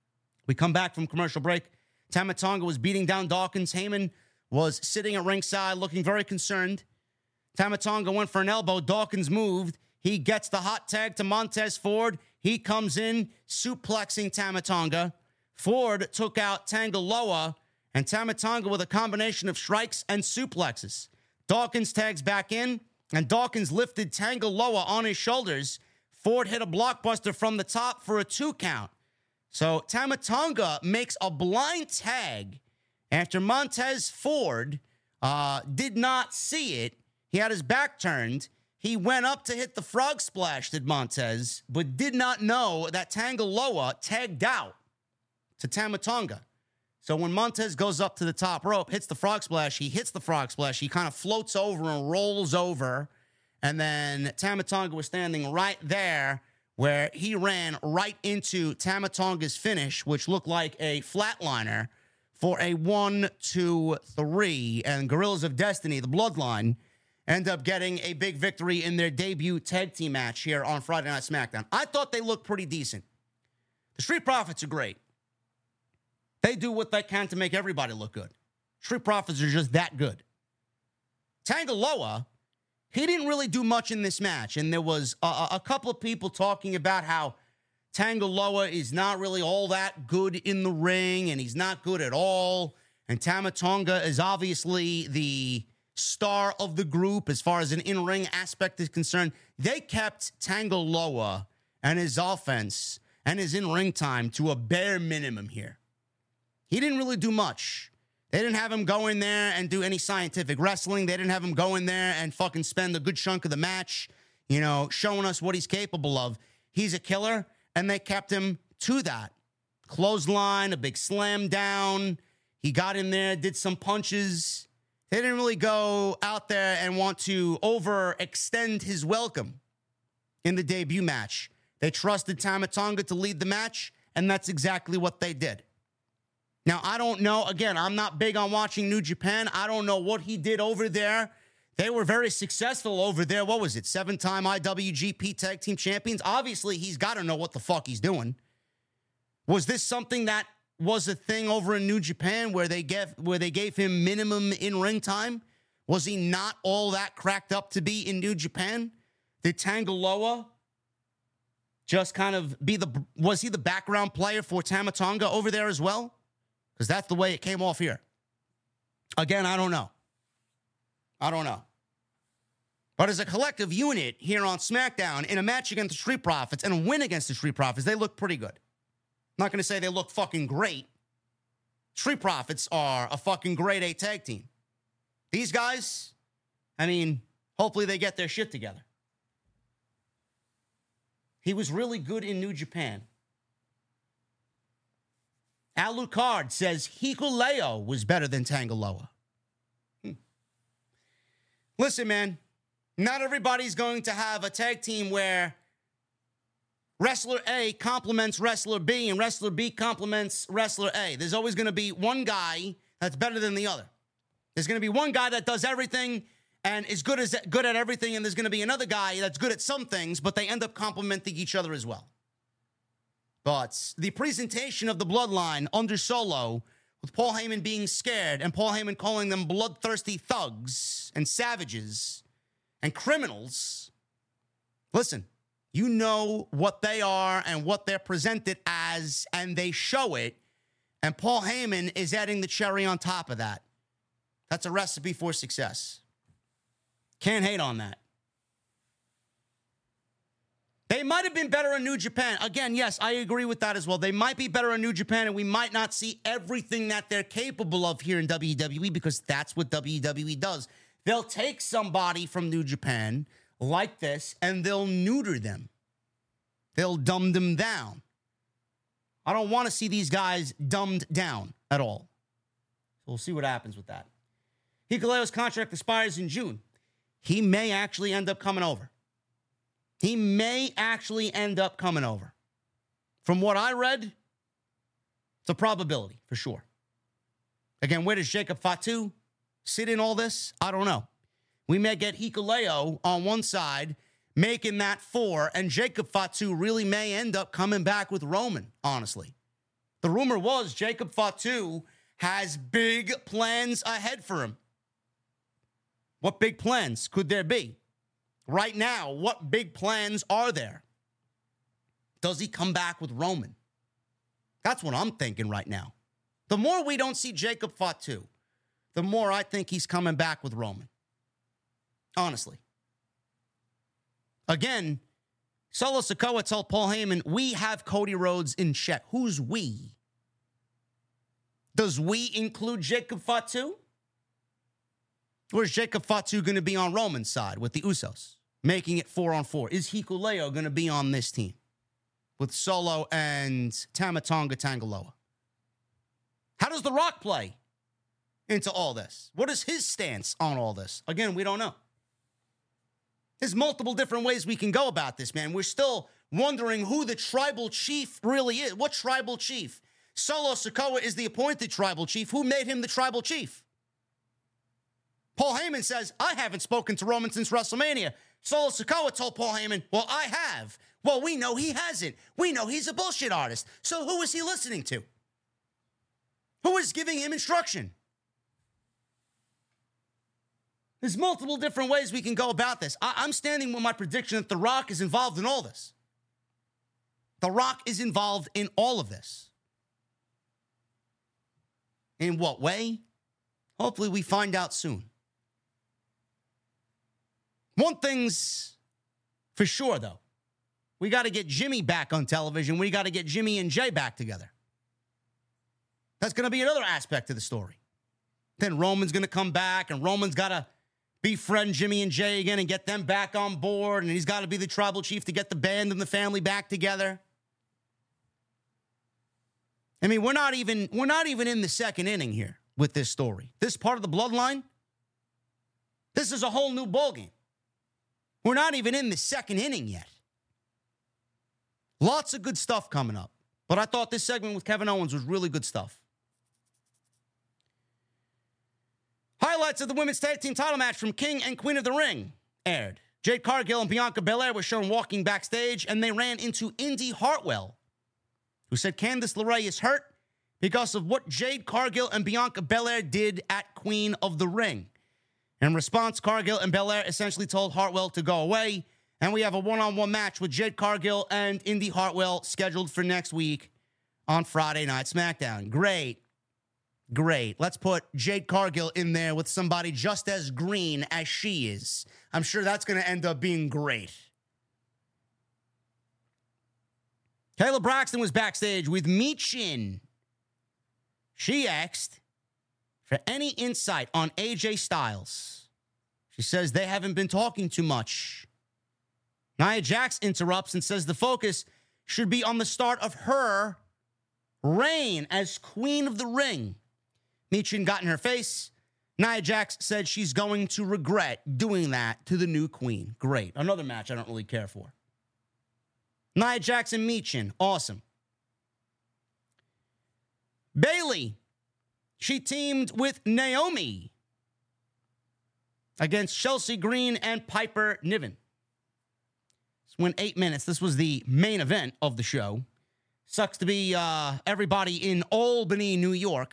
We come back from commercial break. Tama Tonga was beating down Dawkins. Heyman was sitting at ringside looking very concerned. Tama Tonga went for an elbow. Dawkins moved. He gets the hot tag to Montez Ford. He comes in, suplexing Tama Tonga. Ford took out Tanga Loa, and Tama Tonga with a combination of strikes and suplexes. Dawkins tags back in, and Dawkins lifted Tanga Loa on his shoulders. Ford hit a blockbuster from the top for a 2 count. So Tama Tonga makes a blind tag after Montez Ford did not see it. He had his back turned. He went up to hit the frog splash, did Montez, but did not know that Tanga Loa tagged out to Tama Tonga. So when Montez goes up to the top rope, hits the frog splash, he hits the frog splash. He kind of floats over and rolls over. And then Tama Tonga was standing right there where he ran right into Tama Tonga's finish, which looked like a flatliner for a 1-2-3. And Guerrillas of Destiny, the Bloodline, end up getting a big victory in their debut tag team match here on Friday Night SmackDown. I thought they looked pretty decent. The Street Profits are great. They do what they can to make everybody look good. Street Profits are just that good. Tanga Loa, he didn't really do much in this match, and there was a couple of people talking about how Tanga Loa is not really all that good in the ring, and he's not good at all, and Tama Tonga is obviously the star of the group as far as an in-ring aspect is concerned. They kept Tanga Loa and his offense and his in-ring time to a bare minimum here. He didn't really do much. They didn't have him go in there and do any scientific wrestling. They didn't have him go in there and fucking spend a good chunk of the match, you know, showing us what he's capable of. He's a killer, and they kept him to that. Clothesline, a big slam down. He got in there, did some punches. They didn't really go out there and want to overextend his welcome in the debut match. They trusted Tama Tonga to lead the match, and that's exactly what they did. Now, I don't know. Again, I'm not big on watching New Japan. I don't know what he did over there. They were very successful over there. What was it? 7-time IWGP Tag Team Champions. Obviously, he's got to know what the fuck he's doing. Was this something that was a thing over in New Japan where they gave him minimum in-ring time? Was he not all that cracked up to be in New Japan? Did Tanga Loa just kind of was he the background player for Tama Tonga over there as well? Because that's the way it came off here. Again, I don't know. But as a collective unit here on SmackDown, in a match against the Street Profits and a win against the Street Profits, they look pretty good. I'm not going to say they look fucking great. Street Profits are a fucking grade A tag team. These guys, I mean, hopefully they get their shit together. He was really good in New Japan. Alucard says Hikuleo was better than Tanga Loa. Listen, man, not everybody's going to have a tag team where Wrestler A compliments Wrestler B and Wrestler B compliments Wrestler A. There's always going to be one guy that's better than the other. There's going to be one guy that does everything and is good at everything, and there's going to be another guy that's good at some things, but they end up complimenting each other as well. But the presentation of the Bloodline under Solo, with Paul Heyman being scared and Paul Heyman calling them bloodthirsty thugs and savages and criminals. Listen, you know what they are and what they're presented as, and they show it. And Paul Heyman is adding the cherry on top of that. That's a recipe for success. Can't hate on that. They might have been better in New Japan. Again, yes, I agree with that as well. They might be better in New Japan, and we might not see everything that they're capable of here in WWE, because that's what WWE does. They'll take somebody from New Japan like this, and they'll neuter them. They'll dumb them down. I don't want to see these guys dumbed down at all. So we'll see what happens with that. Hikuleo's contract expires in June. He may actually end up coming over. From what I read, it's a probability for sure. Again, where does Jacob Fatu sit in all this? I don't know. We may get Hikuleo on one side, making that 4, and Jacob Fatu really may end up coming back with Roman, honestly. The rumor was Jacob Fatu has big plans ahead for him. What big plans could there be? Right now, what big plans are there? Does he come back with Roman? That's what I'm thinking right now. The more we don't see Jacob Fatu, the more I think he's coming back with Roman. Honestly. Again, Solo Sikoa told Paul Heyman, we have Cody Rhodes in check. Who's we? Does we include Jacob Fatu? Or is Jacob Fatu going to be on Roman's side with the Usos, making it 4-on-4? Is Hikuleo going to be on this team with Solo and Tama Tonga Tangaloa? How does The Rock play into all this? What is his stance on all this? Again, we don't know. There's multiple different ways we can go about this, man. We're still wondering who the tribal chief really is. What tribal chief? Solo Sikoa is the appointed tribal chief. Who made him the tribal chief? Paul Heyman says, I haven't spoken to Roman since WrestleMania. Solo Sikoa told Paul Heyman, well, I have. Well, we know he hasn't. We know he's a bullshit artist. So who is he listening to? Who is giving him instruction? There's multiple different ways we can go about this. I'm standing with my prediction that The Rock is involved in all this. The Rock is involved in all of this. In what way? Hopefully we find out soon. One thing's for sure, though. We got to get Jimmy back on television. We got to get Jimmy and Jay back together. That's going to be another aspect of the story. Then Roman's going to come back, and Roman's got to befriend Jimmy and Jay again and get them back on board, and he's got to be the tribal chief to get the band and the family back together. I mean, we're not even in the second inning here with this story. This part of the bloodline, this is a whole new ballgame. We're not even in the second inning yet. Lots of good stuff coming up. But I thought this segment with Kevin Owens was really good stuff. Highlights of the women's tag team title match from King and Queen of the Ring aired. Jade Cargill and Bianca Belair were shown walking backstage, and they ran into Indy Hartwell, who said Candice LeRae is hurt because of what Jade Cargill and Bianca Belair did at Queen of the Ring. In response, Cargill and Belair essentially told Hartwell to go away, and we have a one-on-one match with Jade Cargill and Indy Hartwell scheduled for next week on Friday Night SmackDown. Great. Let's put Jade Cargill in there with somebody just as green as she is. I'm sure that's going to end up being great. Kayla Braxton was backstage with Michin. She asked for any insight on AJ Styles. She says they haven't been talking too much. Nia Jax interrupts and says the focus should be on the start of her reign as Queen of the Ring. Michin got in her face. Nia Jax said she's going to regret doing that to the new queen. Great. Another match I don't really care for. Nia Jax and Michin. Awesome. Bayley. She teamed with Naomi against Chelsea Green and Piper Niven. This went 8 minutes. This was the main event of the show. Sucks to be everybody in Albany, New York.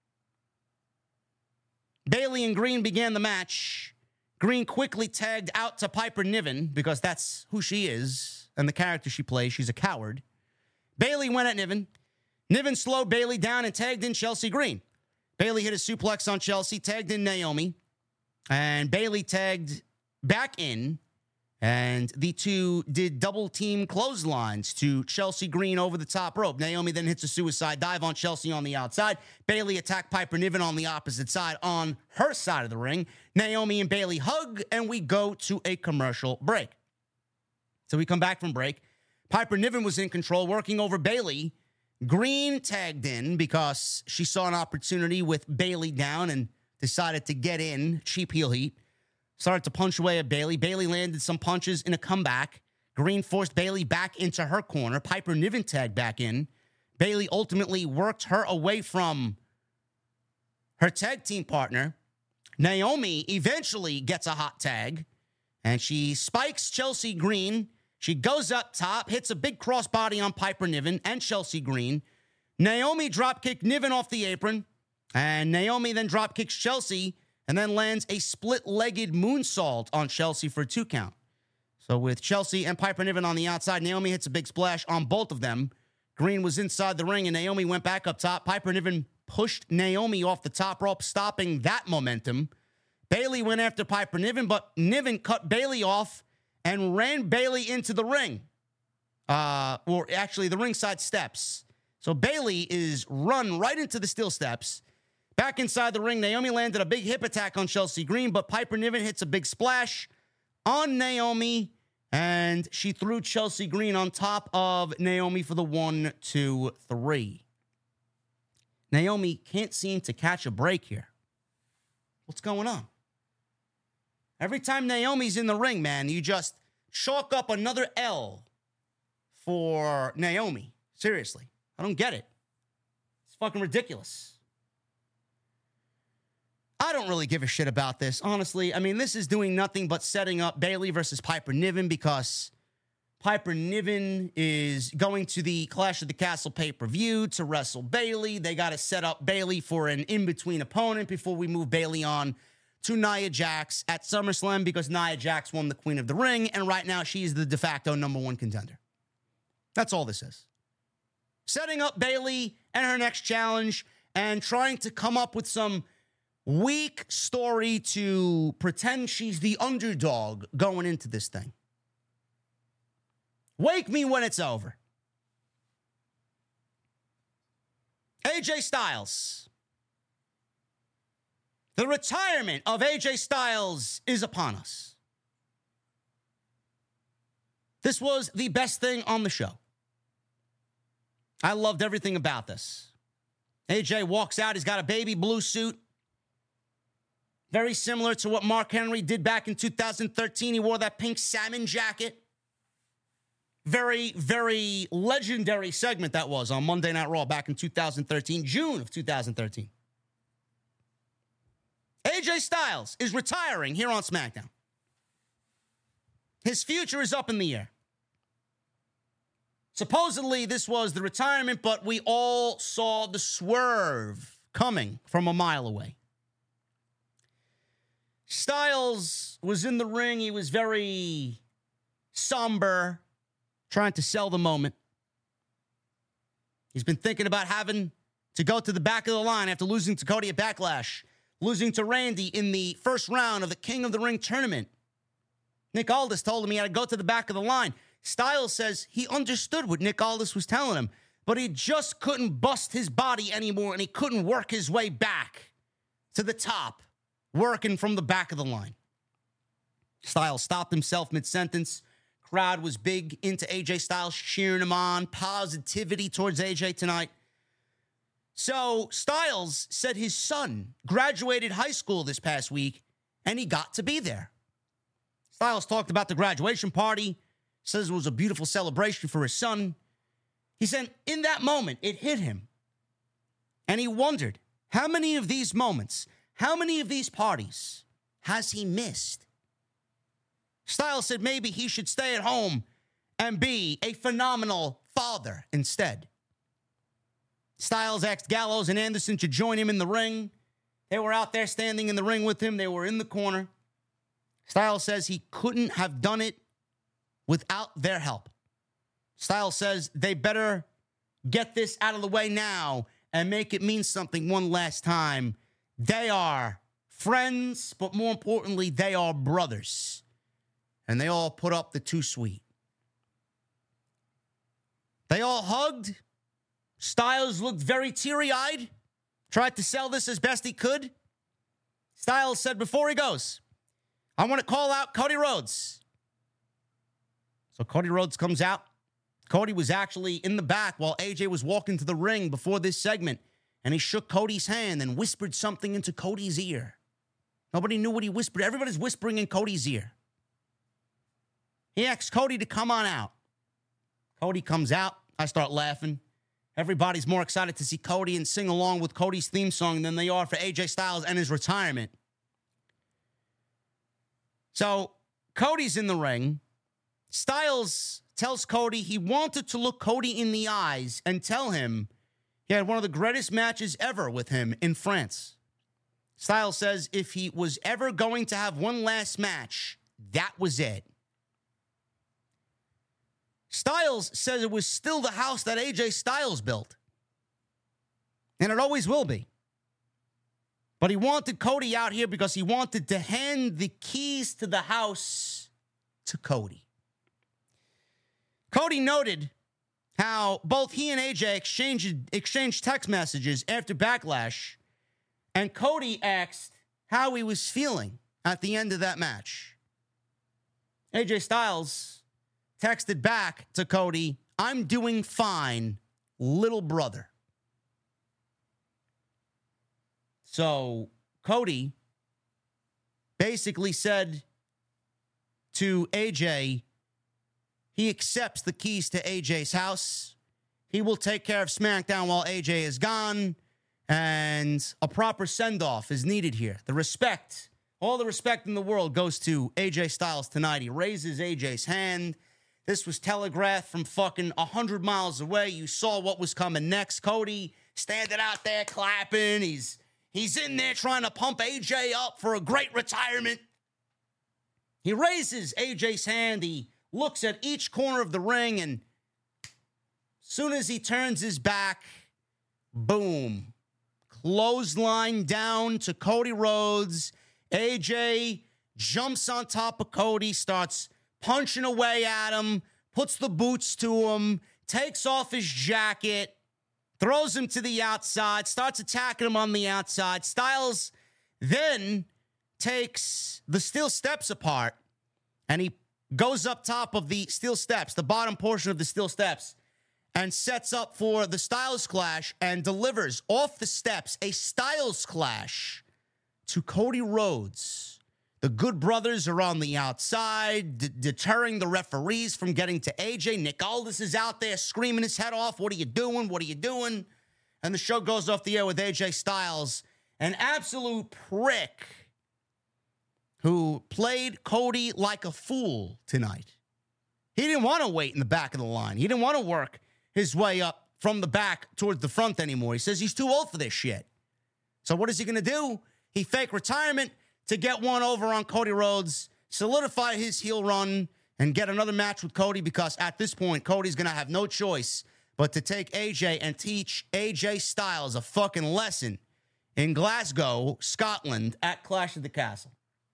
Bayley and Green began the match. Green quickly tagged out to Piper Niven because that's who she is and the character she plays. She's a coward. Bayley went at Niven. Niven slowed Bayley down and tagged in Chelsea Green. Bayley hit a suplex on Chelsea, tagged in Naomi, and Bayley tagged back in, and the two did double-team clotheslines to Chelsea Green over the top rope. Naomi then hits a suicide dive on Chelsea on the outside. Bayley attacked Piper Niven on the opposite side on her side of the ring. Naomi and Bayley hug, and we go to a commercial break. So we come back from break. Piper Niven was in control, working over Bayley. Green tagged in because she saw an opportunity with Bayley down and decided to get in. Cheap heel heat. Started to punch away at Bayley. Bayley landed some punches in a comeback. Green forced Bayley back into her corner. Piper Niven tagged back in. Bayley ultimately worked her away from her tag team partner. Naomi eventually gets a hot tag, and she spikes Chelsea Green. She goes up top, hits a big crossbody on Piper Niven and Chelsea Green. Naomi dropkicked Niven off the apron, and Naomi then dropkicks Chelsea and then lands a split-legged moonsault on Chelsea for a 2 count. So with Chelsea and Piper Niven on the outside, Naomi hits a big splash on both of them. Green was inside the ring, and Naomi went back up top. Piper Niven pushed Naomi off the top rope, stopping that momentum. Bayley went after Piper Niven, but Niven cut Bayley off and ran Bayley into the ring. Or actually, the ringside steps. So Bayley is run right into the steel steps. Back inside the ring, Naomi landed a big hip attack on Chelsea Green, but Piper Niven hits a big splash on Naomi, and she threw Chelsea Green on top of Naomi for the 1, 2, 3. Naomi can't seem to catch a break here. What's going on? Every time Naomi's in the ring, man, you just chalk up another L for Naomi. Seriously. I don't get it. It's fucking ridiculous. I don't really give a shit about this, honestly. I mean, this is doing nothing but setting up Bayley versus Piper Niven because Piper Niven is going to the Clash of the Castle pay-per-view to wrestle Bayley. They got to set up Bayley for an in-between opponent before we move Bayley on to Nia Jax at SummerSlam because Nia Jax won the Queen of the Ring, and right now she's the de facto number 1 contender. That's all this is. Setting up Bayley and her next challenge and trying to come up with some weak story to pretend she's the underdog going into this thing. Wake me when it's over. AJ Styles. The retirement of AJ Styles is upon us. This was the best thing on the show. I loved everything about this. AJ walks out. He's got a baby blue suit. Very similar to what Mark Henry did back in 2013. He wore that pink salmon jacket. Very, very legendary segment that was on Monday Night Raw back in 2013, June of 2013. AJ Styles is retiring here on SmackDown. His future is up in the air. Supposedly, this was the retirement, but we all saw the swerve coming from a mile away. Styles was in the ring. He was very somber, trying to sell the moment. He's been thinking about having to go to the back of the line after losing to Cody at Backlash, losing to Randy in the first round of the King of the Ring tournament. Nick Aldis told him he had to go to the back of the line. Styles says he understood what Nick Aldis was telling him, but he just couldn't bust his body anymore, and he couldn't work his way back to the top, working from the back of the line. Styles stopped himself mid-sentence. Crowd was big into AJ Styles, cheering him on. Positivity towards AJ tonight. So Styles said his son graduated high school this past week, and he got to be there. Styles talked about the graduation party, says it was a beautiful celebration for his son. He said in that moment, it hit him. And he wondered, how many of these moments, how many of these parties has he missed? Styles said maybe he should stay at home and be a phenomenal father instead. Styles asked Gallows and Anderson to join him in the ring. They were out there standing in the ring with him. They were in the corner. Styles says he couldn't have done it without their help. Styles says they better get this out of the way now and make it mean something one last time. They are friends, but more importantly, they are brothers. And they all put up the too sweet. They all hugged. Styles looked very teary-eyed, tried to sell this as best he could. Styles said before he goes, I want to call out Cody Rhodes. So Cody Rhodes comes out. Cody was actually in the back while AJ was walking to the ring before this segment, and he shook Cody's hand and whispered something into Cody's ear. Nobody knew what he whispered. Everybody's whispering in Cody's ear. He asked Cody to come on out. Cody comes out. I start laughing. Everybody's more excited to see Cody and sing along with Cody's theme song than they are for AJ Styles and his retirement. So Cody's in the ring. Styles tells Cody he wanted to look Cody in the eyes and tell him He had one of the greatest matches ever with him in France. Styles says if he was ever going to have one last match, that was it. Styles says it was still the house that AJ Styles built. And it always will be. But he wanted Cody out here because he wanted to hand the keys to the house to Cody. Cody noted how both he and AJ exchanged text messages after Backlash, and Cody asked how he was feeling at the end of that match. AJ Styles texted back to Cody, "I'm doing fine, little brother." So Cody basically said to AJ, he accepts the keys to AJ's house. He will take care of SmackDown while AJ is gone. And a proper send-off is needed here. The respect, all the respect in the world goes to AJ Styles tonight. He raises AJ's hand. This was telegraphed from fucking 100 miles away. You saw what was coming next. Cody standing out there clapping. He's in there trying to pump AJ up for a great retirement. He raises AJ's hand. He looks at each corner of the ring, and as soon as he turns his back, boom. Clothesline down to Cody Rhodes. AJ jumps on top of Cody, starts punching away at him, puts the boots to him, takes off his jacket, throws him to the outside, starts attacking him on the outside. Styles then takes the steel steps apart, and he goes up top of the steel steps, the bottom portion of the steel steps, and sets up for the Styles Clash and delivers off the steps a Styles Clash to Cody Rhodes. The Good Brothers are on the outside, deterring the referees from getting to AJ. Nick Aldis is out there screaming his head off. What are you doing? What are you doing? And the show goes off the air with AJ Styles, an absolute prick who played Cody like a fool tonight. He didn't want to wait in the back of the line. He didn't want to work his way up from the back towards the front anymore. He says he's too old for this shit. So what is he going to do? He fake retirement to get one over on Cody Rhodes, solidify his heel run, and get another match with Cody, because at this point, Cody's going to have no choice but to take AJ and teach AJ Styles a fucking lesson in Glasgow, Scotland, at Clash of the Castle.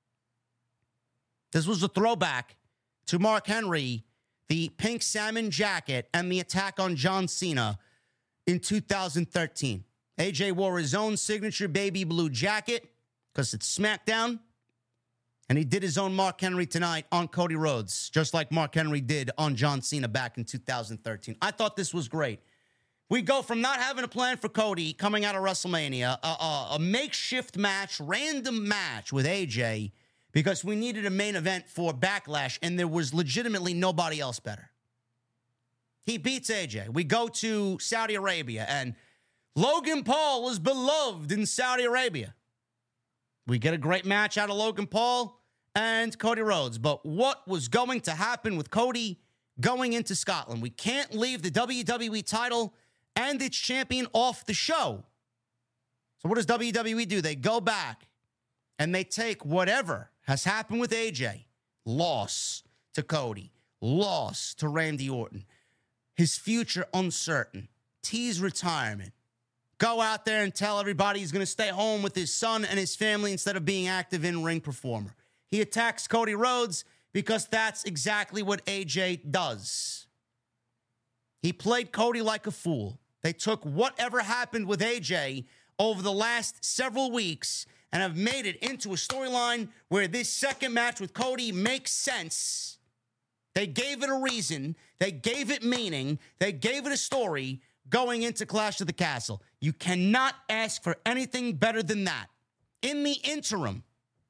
This was a throwback to Mark Henry, the pink salmon jacket, and the attack on John Cena in 2013. AJ wore his own signature baby blue jacket because it's SmackDown, and he did his own Mark Henry tonight on Cody Rhodes, just like Mark Henry did on John Cena back in 2013. I thought this was great. We go from not having a plan for Cody coming out of WrestleMania, a makeshift match, random match with AJ, because we needed a main event for Backlash, and there was legitimately nobody else better. He beats AJ. We go to Saudi Arabia, and Logan Paul is beloved in Saudi Arabia. We get a great match out of Logan Paul and Cody Rhodes. But what was going to happen with Cody going into Scotland? We can't leave the WWE title and its champion off the show. So what does WWE do? They go back and they take whatever has happened with AJ, loss to Cody, loss to Randy Orton, his future uncertain, tease retirement, go out there and tell everybody he's going to stay home with his son and his family instead of being active in-ring performer. He attacks Cody Rhodes because that's exactly what AJ does. He played Cody like a fool. They took whatever happened with AJ over the last several weeks and have made it into a storyline where this second match with Cody makes sense. They gave it a reason. They gave it meaning. They gave it a story going into Clash of the Castle. You cannot ask for anything better than that. In the interim,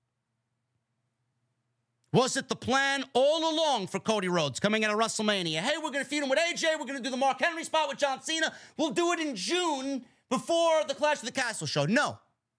was it the plan all along for Cody Rhodes coming out of WrestleMania? Hey, we're going to feud him with AJ. We're going to do the Mark Henry spot with John Cena. We'll do it in June before the Clash of the Castle show. No.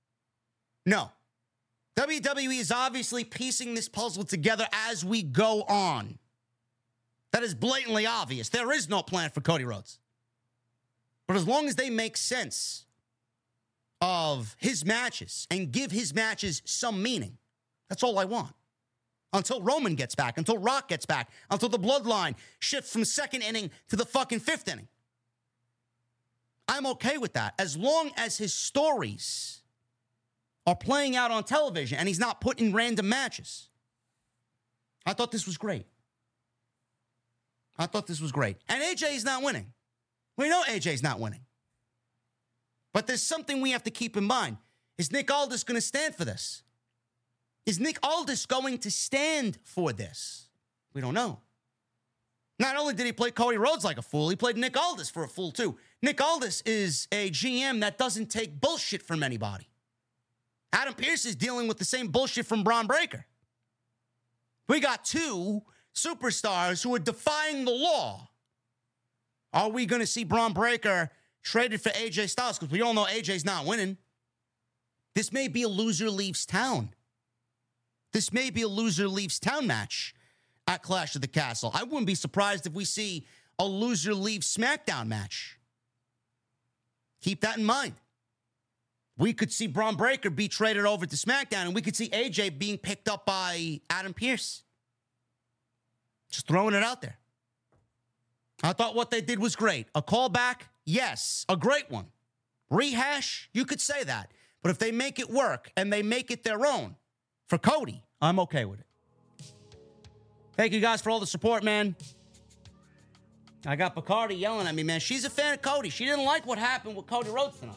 WWE is obviously piecing this puzzle together as we go on. That is blatantly obvious. There is no plan for Cody Rhodes. But as long as they make sense of his matches and give his matches some meaning, that's all I want. Until Roman gets back, until Rock gets back, until the bloodline shifts from second inning to the fucking fifth inning. I'm okay with that. As long as his stories are playing out on television and he's not put in random matches. I thought this was great. And AJ's not winning. We know AJ's not winning. But there's something we have to keep in mind. Is Nick Aldis going to stand for this? Is Nick Aldis going to stand for this? We don't know. Not only did he play Cody Rhodes like a fool, he played Nick Aldis for a fool too. Nick Aldis is a GM that doesn't take bullshit from anybody. Adam Pearce is dealing with the same bullshit from Bron Breakker. We got two superstars who are defying the law. Are we going to see Bron Breakker traded for AJ Styles? Because we all know AJ's not winning. This may be a loser leaves town. This may be a loser leaves town match at Clash of the Castle. I wouldn't be surprised if we see a loser leaves SmackDown match. Keep that in mind. We could see Bron Breakker be traded over to SmackDown, and we could see AJ being picked up by Adam Pearce. Just throwing it out there. I thought what they did was great. A callback, yes, a great one. Rehash, you could say that. But if they make it work and they make it their own for Cody, I'm okay with it. Thank you guys for all the support, man. I got Bacardi yelling at me, man. She's a fan of Cody. She didn't like what happened with Cody Rhodes tonight.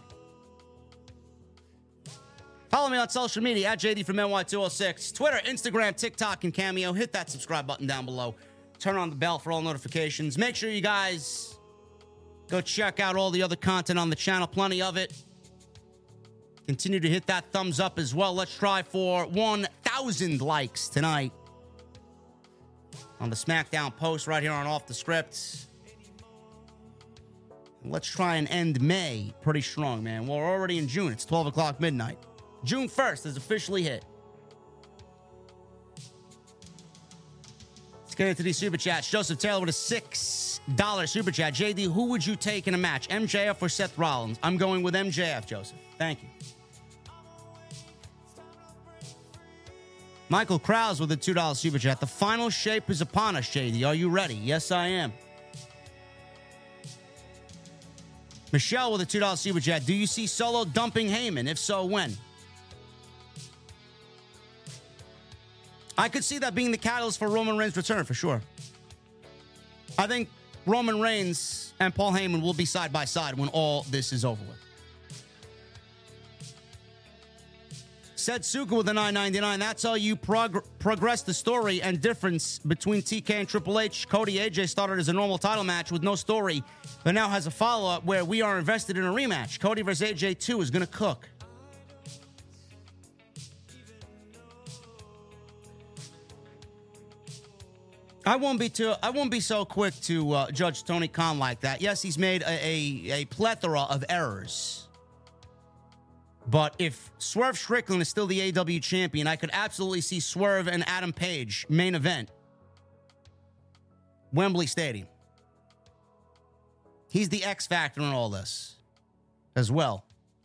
Follow me on social media at JD from NY206. Twitter, Instagram, TikTok, and Cameo. Hit that subscribe button down below. Turn on the bell for all notifications. Make sure you guys go check out all the other content on the channel. Plenty of it. Continue to hit that thumbs up as well. Let's try for 1,000 likes tonight on the SmackDown post right here on Off the Script. Let's try and end May pretty strong, man. We're already in June. It's 12 o'clock midnight. June 1st is officially hit. Let's get into these super chats. Joseph Taylor with a $6 super chat. JD, who would you take in a match, MJF or Seth Rollins? I'm going with MJF, Joseph. Thank you. Michael Krause with a $2 super chat. The final shape is upon us, JD. Are you ready? Yes, I am. Michelle with a $2 super chat. Do you see Solo dumping Heyman? If so, when? I could see that being the catalyst for Roman Reigns' return, for sure. I think Roman Reigns and Paul Heyman will be side by side when all this is over with. Said Suka with a $9.99. That's how you progress the story and difference between TK and Triple H. Cody AJ started as a normal title match with no story, but now has a follow-up where we are invested in a rematch. Cody versus AJ 2 is going to cook. I won't be so quick to judge Tony Khan like that. Yes, he's made a plethora of errors. But if Swerve Strickland is still the AEW champion, I could absolutely see Swerve and Adam Page main event. Wembley Stadium. He's the X factor in all this as well.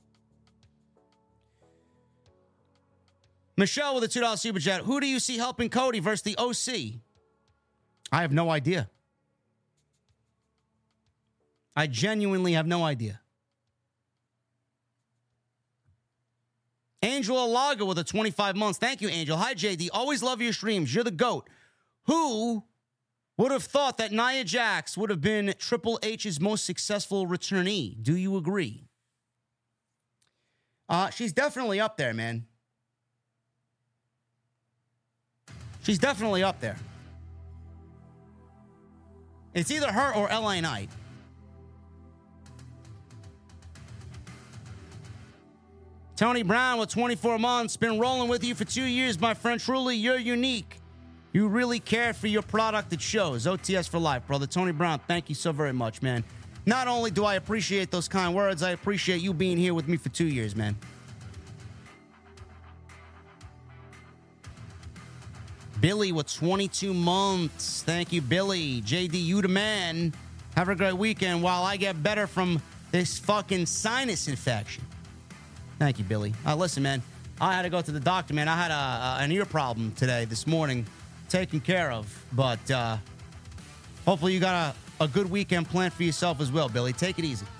Michelle with a $2 super chat. Who do you see helping Cody versus the OC? I have no idea. I genuinely have no idea. Angel Alaga with a 25 months. Thank you, Angel. Hi, JD. Always love your streams. You're the GOAT. Who would have thought that Nia Jax would have been Triple H's most successful returnee? Do you agree? She's definitely up there, man. She's definitely up there. It's either her or LA Knight. Tony Brown with 24 months. Been rolling with you for 2 years, my friend. Truly, you're unique. You really care for your product. It shows. OTS for life, brother. Tony Brown, thank you so very much, man. Not only do I appreciate those kind words, I appreciate you being here with me for 2 years, man. Billy with 22 months. Thank you, Billy. JD, you the man. Have a great weekend while I get better from this fucking sinus infection. Thank you, Billy. Listen, man, I had to go to the doctor, man. I had an ear problem this morning, taken care of. But hopefully you got a good weekend planned for yourself as well, Billy. Take it easy.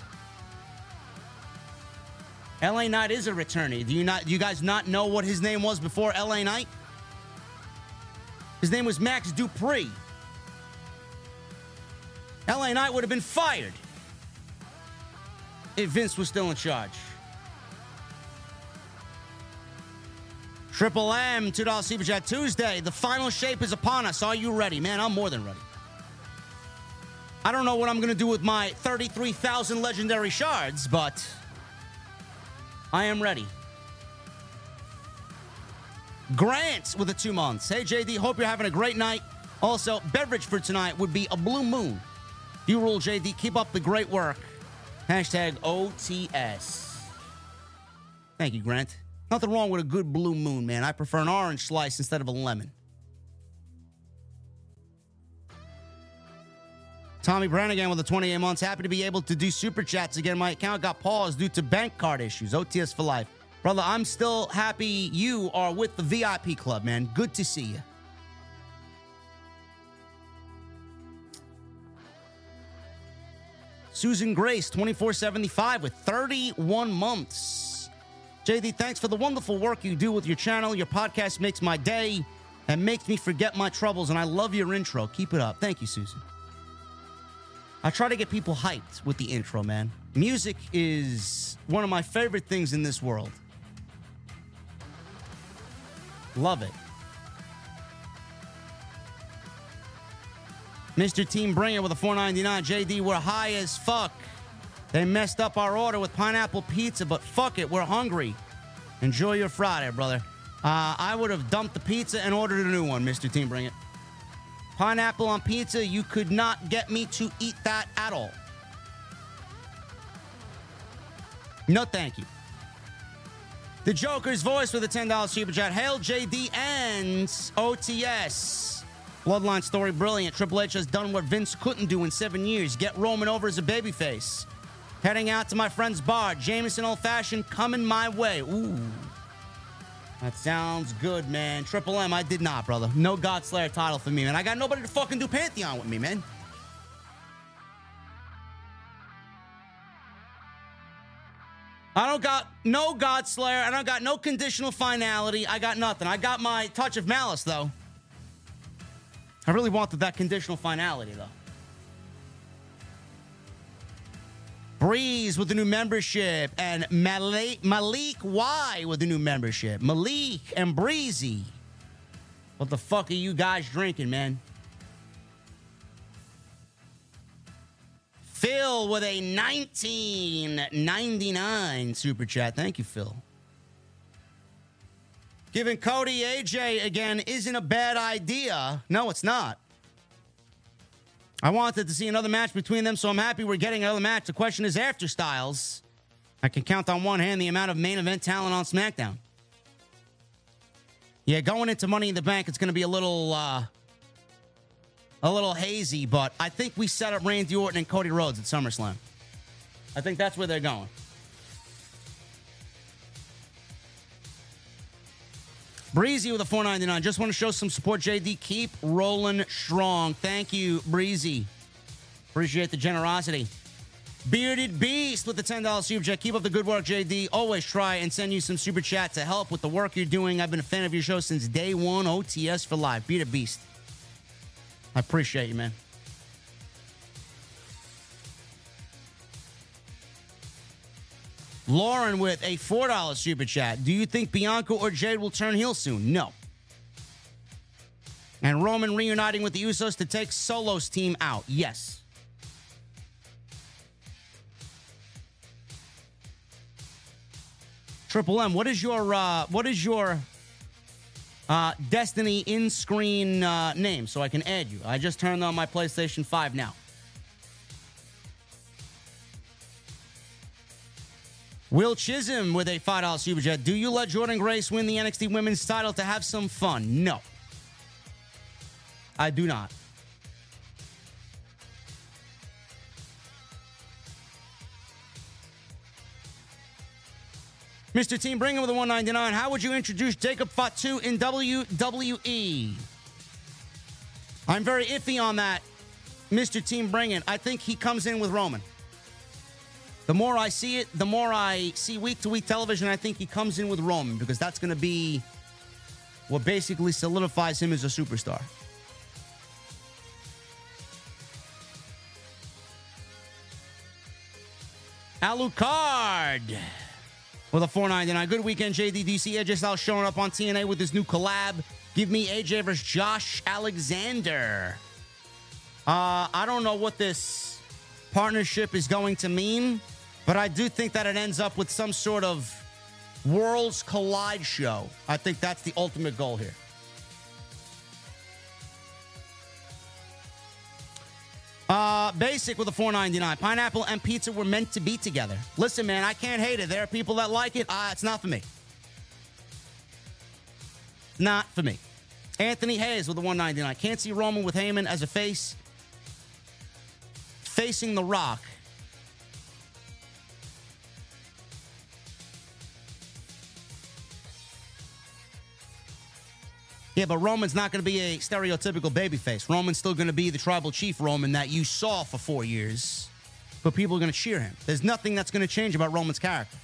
LA Knight is a returnee. Do you guys not know what his name was before LA Knight? His name was Max Dupree. LA Knight would have been fired if Vince was still in charge. Triple M, $2 Super Chat Tuesday. The final shape is upon us. Are you ready? Man, I'm more than ready. I don't know what I'm going to do with my 33,000 legendary shards, but I am ready. Grant with the 2 months. Hey, JD, hope you're having a great night. Also, beverage for tonight would be a blue moon. You rule, JD. Keep up the great work. Hashtag OTS. Thank you, Grant. Nothing wrong with a good blue moon, man. I prefer an orange slice instead of a lemon. Tommy Brannigan with the 28 months. Happy to be able to do super chats again. My account got paused due to bank card issues. OTS for life. Brother, I'm still happy you are with the VIP club, man. Good to see you. Susan Grace, 2475 with 31 months. JD, thanks for the wonderful work you do with your channel. Your podcast makes my day and makes me forget my troubles, and I love your intro. Keep it up. Thank you, Susan. I try to get people hyped with the intro, man. Music is one of my favorite things in this world. Love it. Mr. Team Bringer with a $4.99. JD, we're high as fuck. They messed up our order with pineapple pizza, but fuck it, we're hungry. Enjoy your Friday, brother. I would have dumped the pizza and ordered a new one, Mr. Team Bringer. Pineapple on pizza, you could not get me to eat that at all. No, thank you. The Joker's voice with a $10 super chat. Hail JD and OTS. Bloodline story brilliant. Triple H has done what Vince couldn't do in 7 years. Get Roman over as a babyface. Heading out to my friend's bar. Jameson Old Fashioned coming my way. Ooh. That sounds good, man. Triple M, I did not, brother. No God Slayer title for me, man. I got nobody to fucking do Pantheon with me, man. I don't got no God Slayer. I don't got no conditional finality. I got nothing. I got my touch of malice, though. I really wanted that conditional finality, though. Breeze with the new membership. And Malik Y with the new membership. Malik and Breezy. What the fuck are you guys drinking, man? Phil with a $19.99 super chat. Thank you, Phil. Giving Cody AJ again isn't a bad idea. No, it's not. I wanted to see another match between them, so I'm happy we're getting another match. The question is after Styles. I can count on one hand the amount of main event talent on SmackDown. Yeah, going into Money in the Bank, it's going to be a little hazy, but I think we set up Randy Orton and Cody Rhodes at SummerSlam. I think that's where they're going. Breezy with a $4.99. Just want to show some support, JD. Keep rolling strong. Thank you, Breezy. Appreciate the generosity. Bearded Beast with the $10 super chat. Keep up the good work, JD. Always try and send you some super chat to help with the work you're doing. I've been a fan of your show since day one. OTS for life. Bearded Beast. I appreciate you, man. Lauren with a $4 super chat. Do you think Bianca or Jade will turn heel soon? No. And Roman reuniting with the Usos to take Solo's team out? Yes. Triple M, what is your Destiny in-screen name so I can add you? I just turned on my PlayStation 5 now. Will Chisholm with a $5 super chat. Do you let Jordynne Grace win the NXT Women's title to have some fun? No. I do not. Mr. Team Bring Him with a 199. How would you introduce Jacob Fatu in WWE? I'm very iffy on that, Mr. Team Bring It. I think he comes in with Roman. The more I see it, the more I see week-to-week television, I think he comes in with Roman because that's going to be what basically solidifies him as a superstar. Alucard with a 499. Good weekend, JD. Do you see AJ Styles showing up on TNA with his new collab? Give me AJ versus Josh Alexander. I don't know what this partnership is going to mean, but I do think that it ends up with some sort of Worlds Collide show. I think that's the ultimate goal here. Basic with a 499. Pineapple and pizza were meant to be together. Listen, man, I can't hate it. There are people that like it. It's not for me. Not for me. Anthony Hayes with a 199. Can't see Roman with Heyman as a face. Facing The Rock. Yeah, but Roman's not going to be a stereotypical babyface. Roman's still going to be the tribal chief Roman that you saw for 4 years. But people are going to cheer him. There's nothing that's going to change about Roman's character.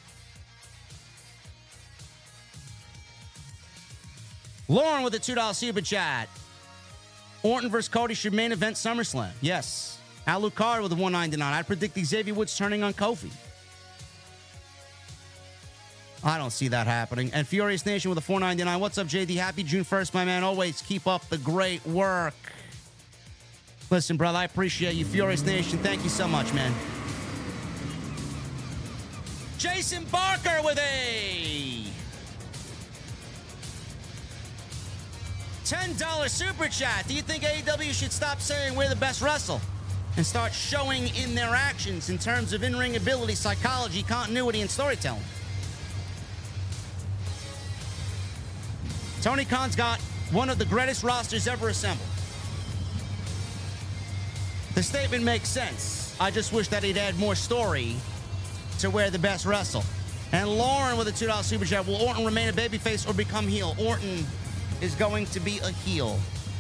Lauren with a $2 super chat. Orton versus Cody should main event SummerSlam. Yes. Alucard with a 199. I predict Xavier Woods turning on Kofi. I don't see that happening. And Furious Nation with a 499. What's up, JD? Happy June 1st, my man. Always keep up the great work. Listen, brother, I appreciate you. Furious Nation, thank you so much, man. Jason Barker with a $10 super chat. Do you think AEW should stop saying we're the best wrestle and start showing in their actions in terms of in-ring ability, psychology, continuity, and storytelling? Tony Khan's got one of the greatest rosters ever assembled. The statement makes sense. I just wish that he'd add more story to where the best wrestle. And Lauren with a $2 super chat. Will Orton remain a babyface or become heel? Orton is going to be a heel.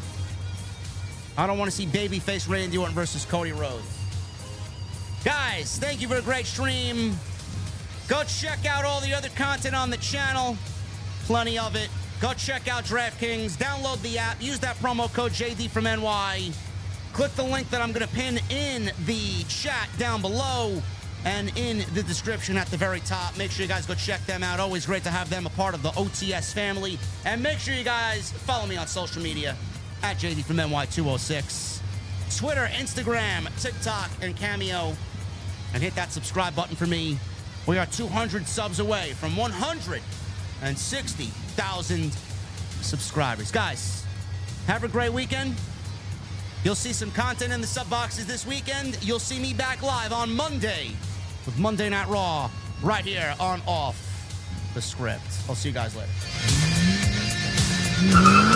I don't want to see babyface Randy Orton versus Cody Rhodes. Guys, thank you for a great stream. Go check out all the other content on the channel. Plenty of it. Go check out DraftKings. Download the app. Use that promo code JD from NY. Click the link that I'm going to pin in the chat down below and in the description at the very top. Make sure you guys go check them out. Always great to have them a part of the OTS family. And make sure you guys follow me on social media at JD from NY206. Twitter, Instagram, TikTok, and Cameo. And hit that subscribe button for me. We are 200 subs away from 160,000 subscribers. Guys, have a great weekend. You'll see some content in the sub boxes this weekend. You'll see me back live on Monday with Monday Night Raw right here on Off the Script. I'll see you guys later.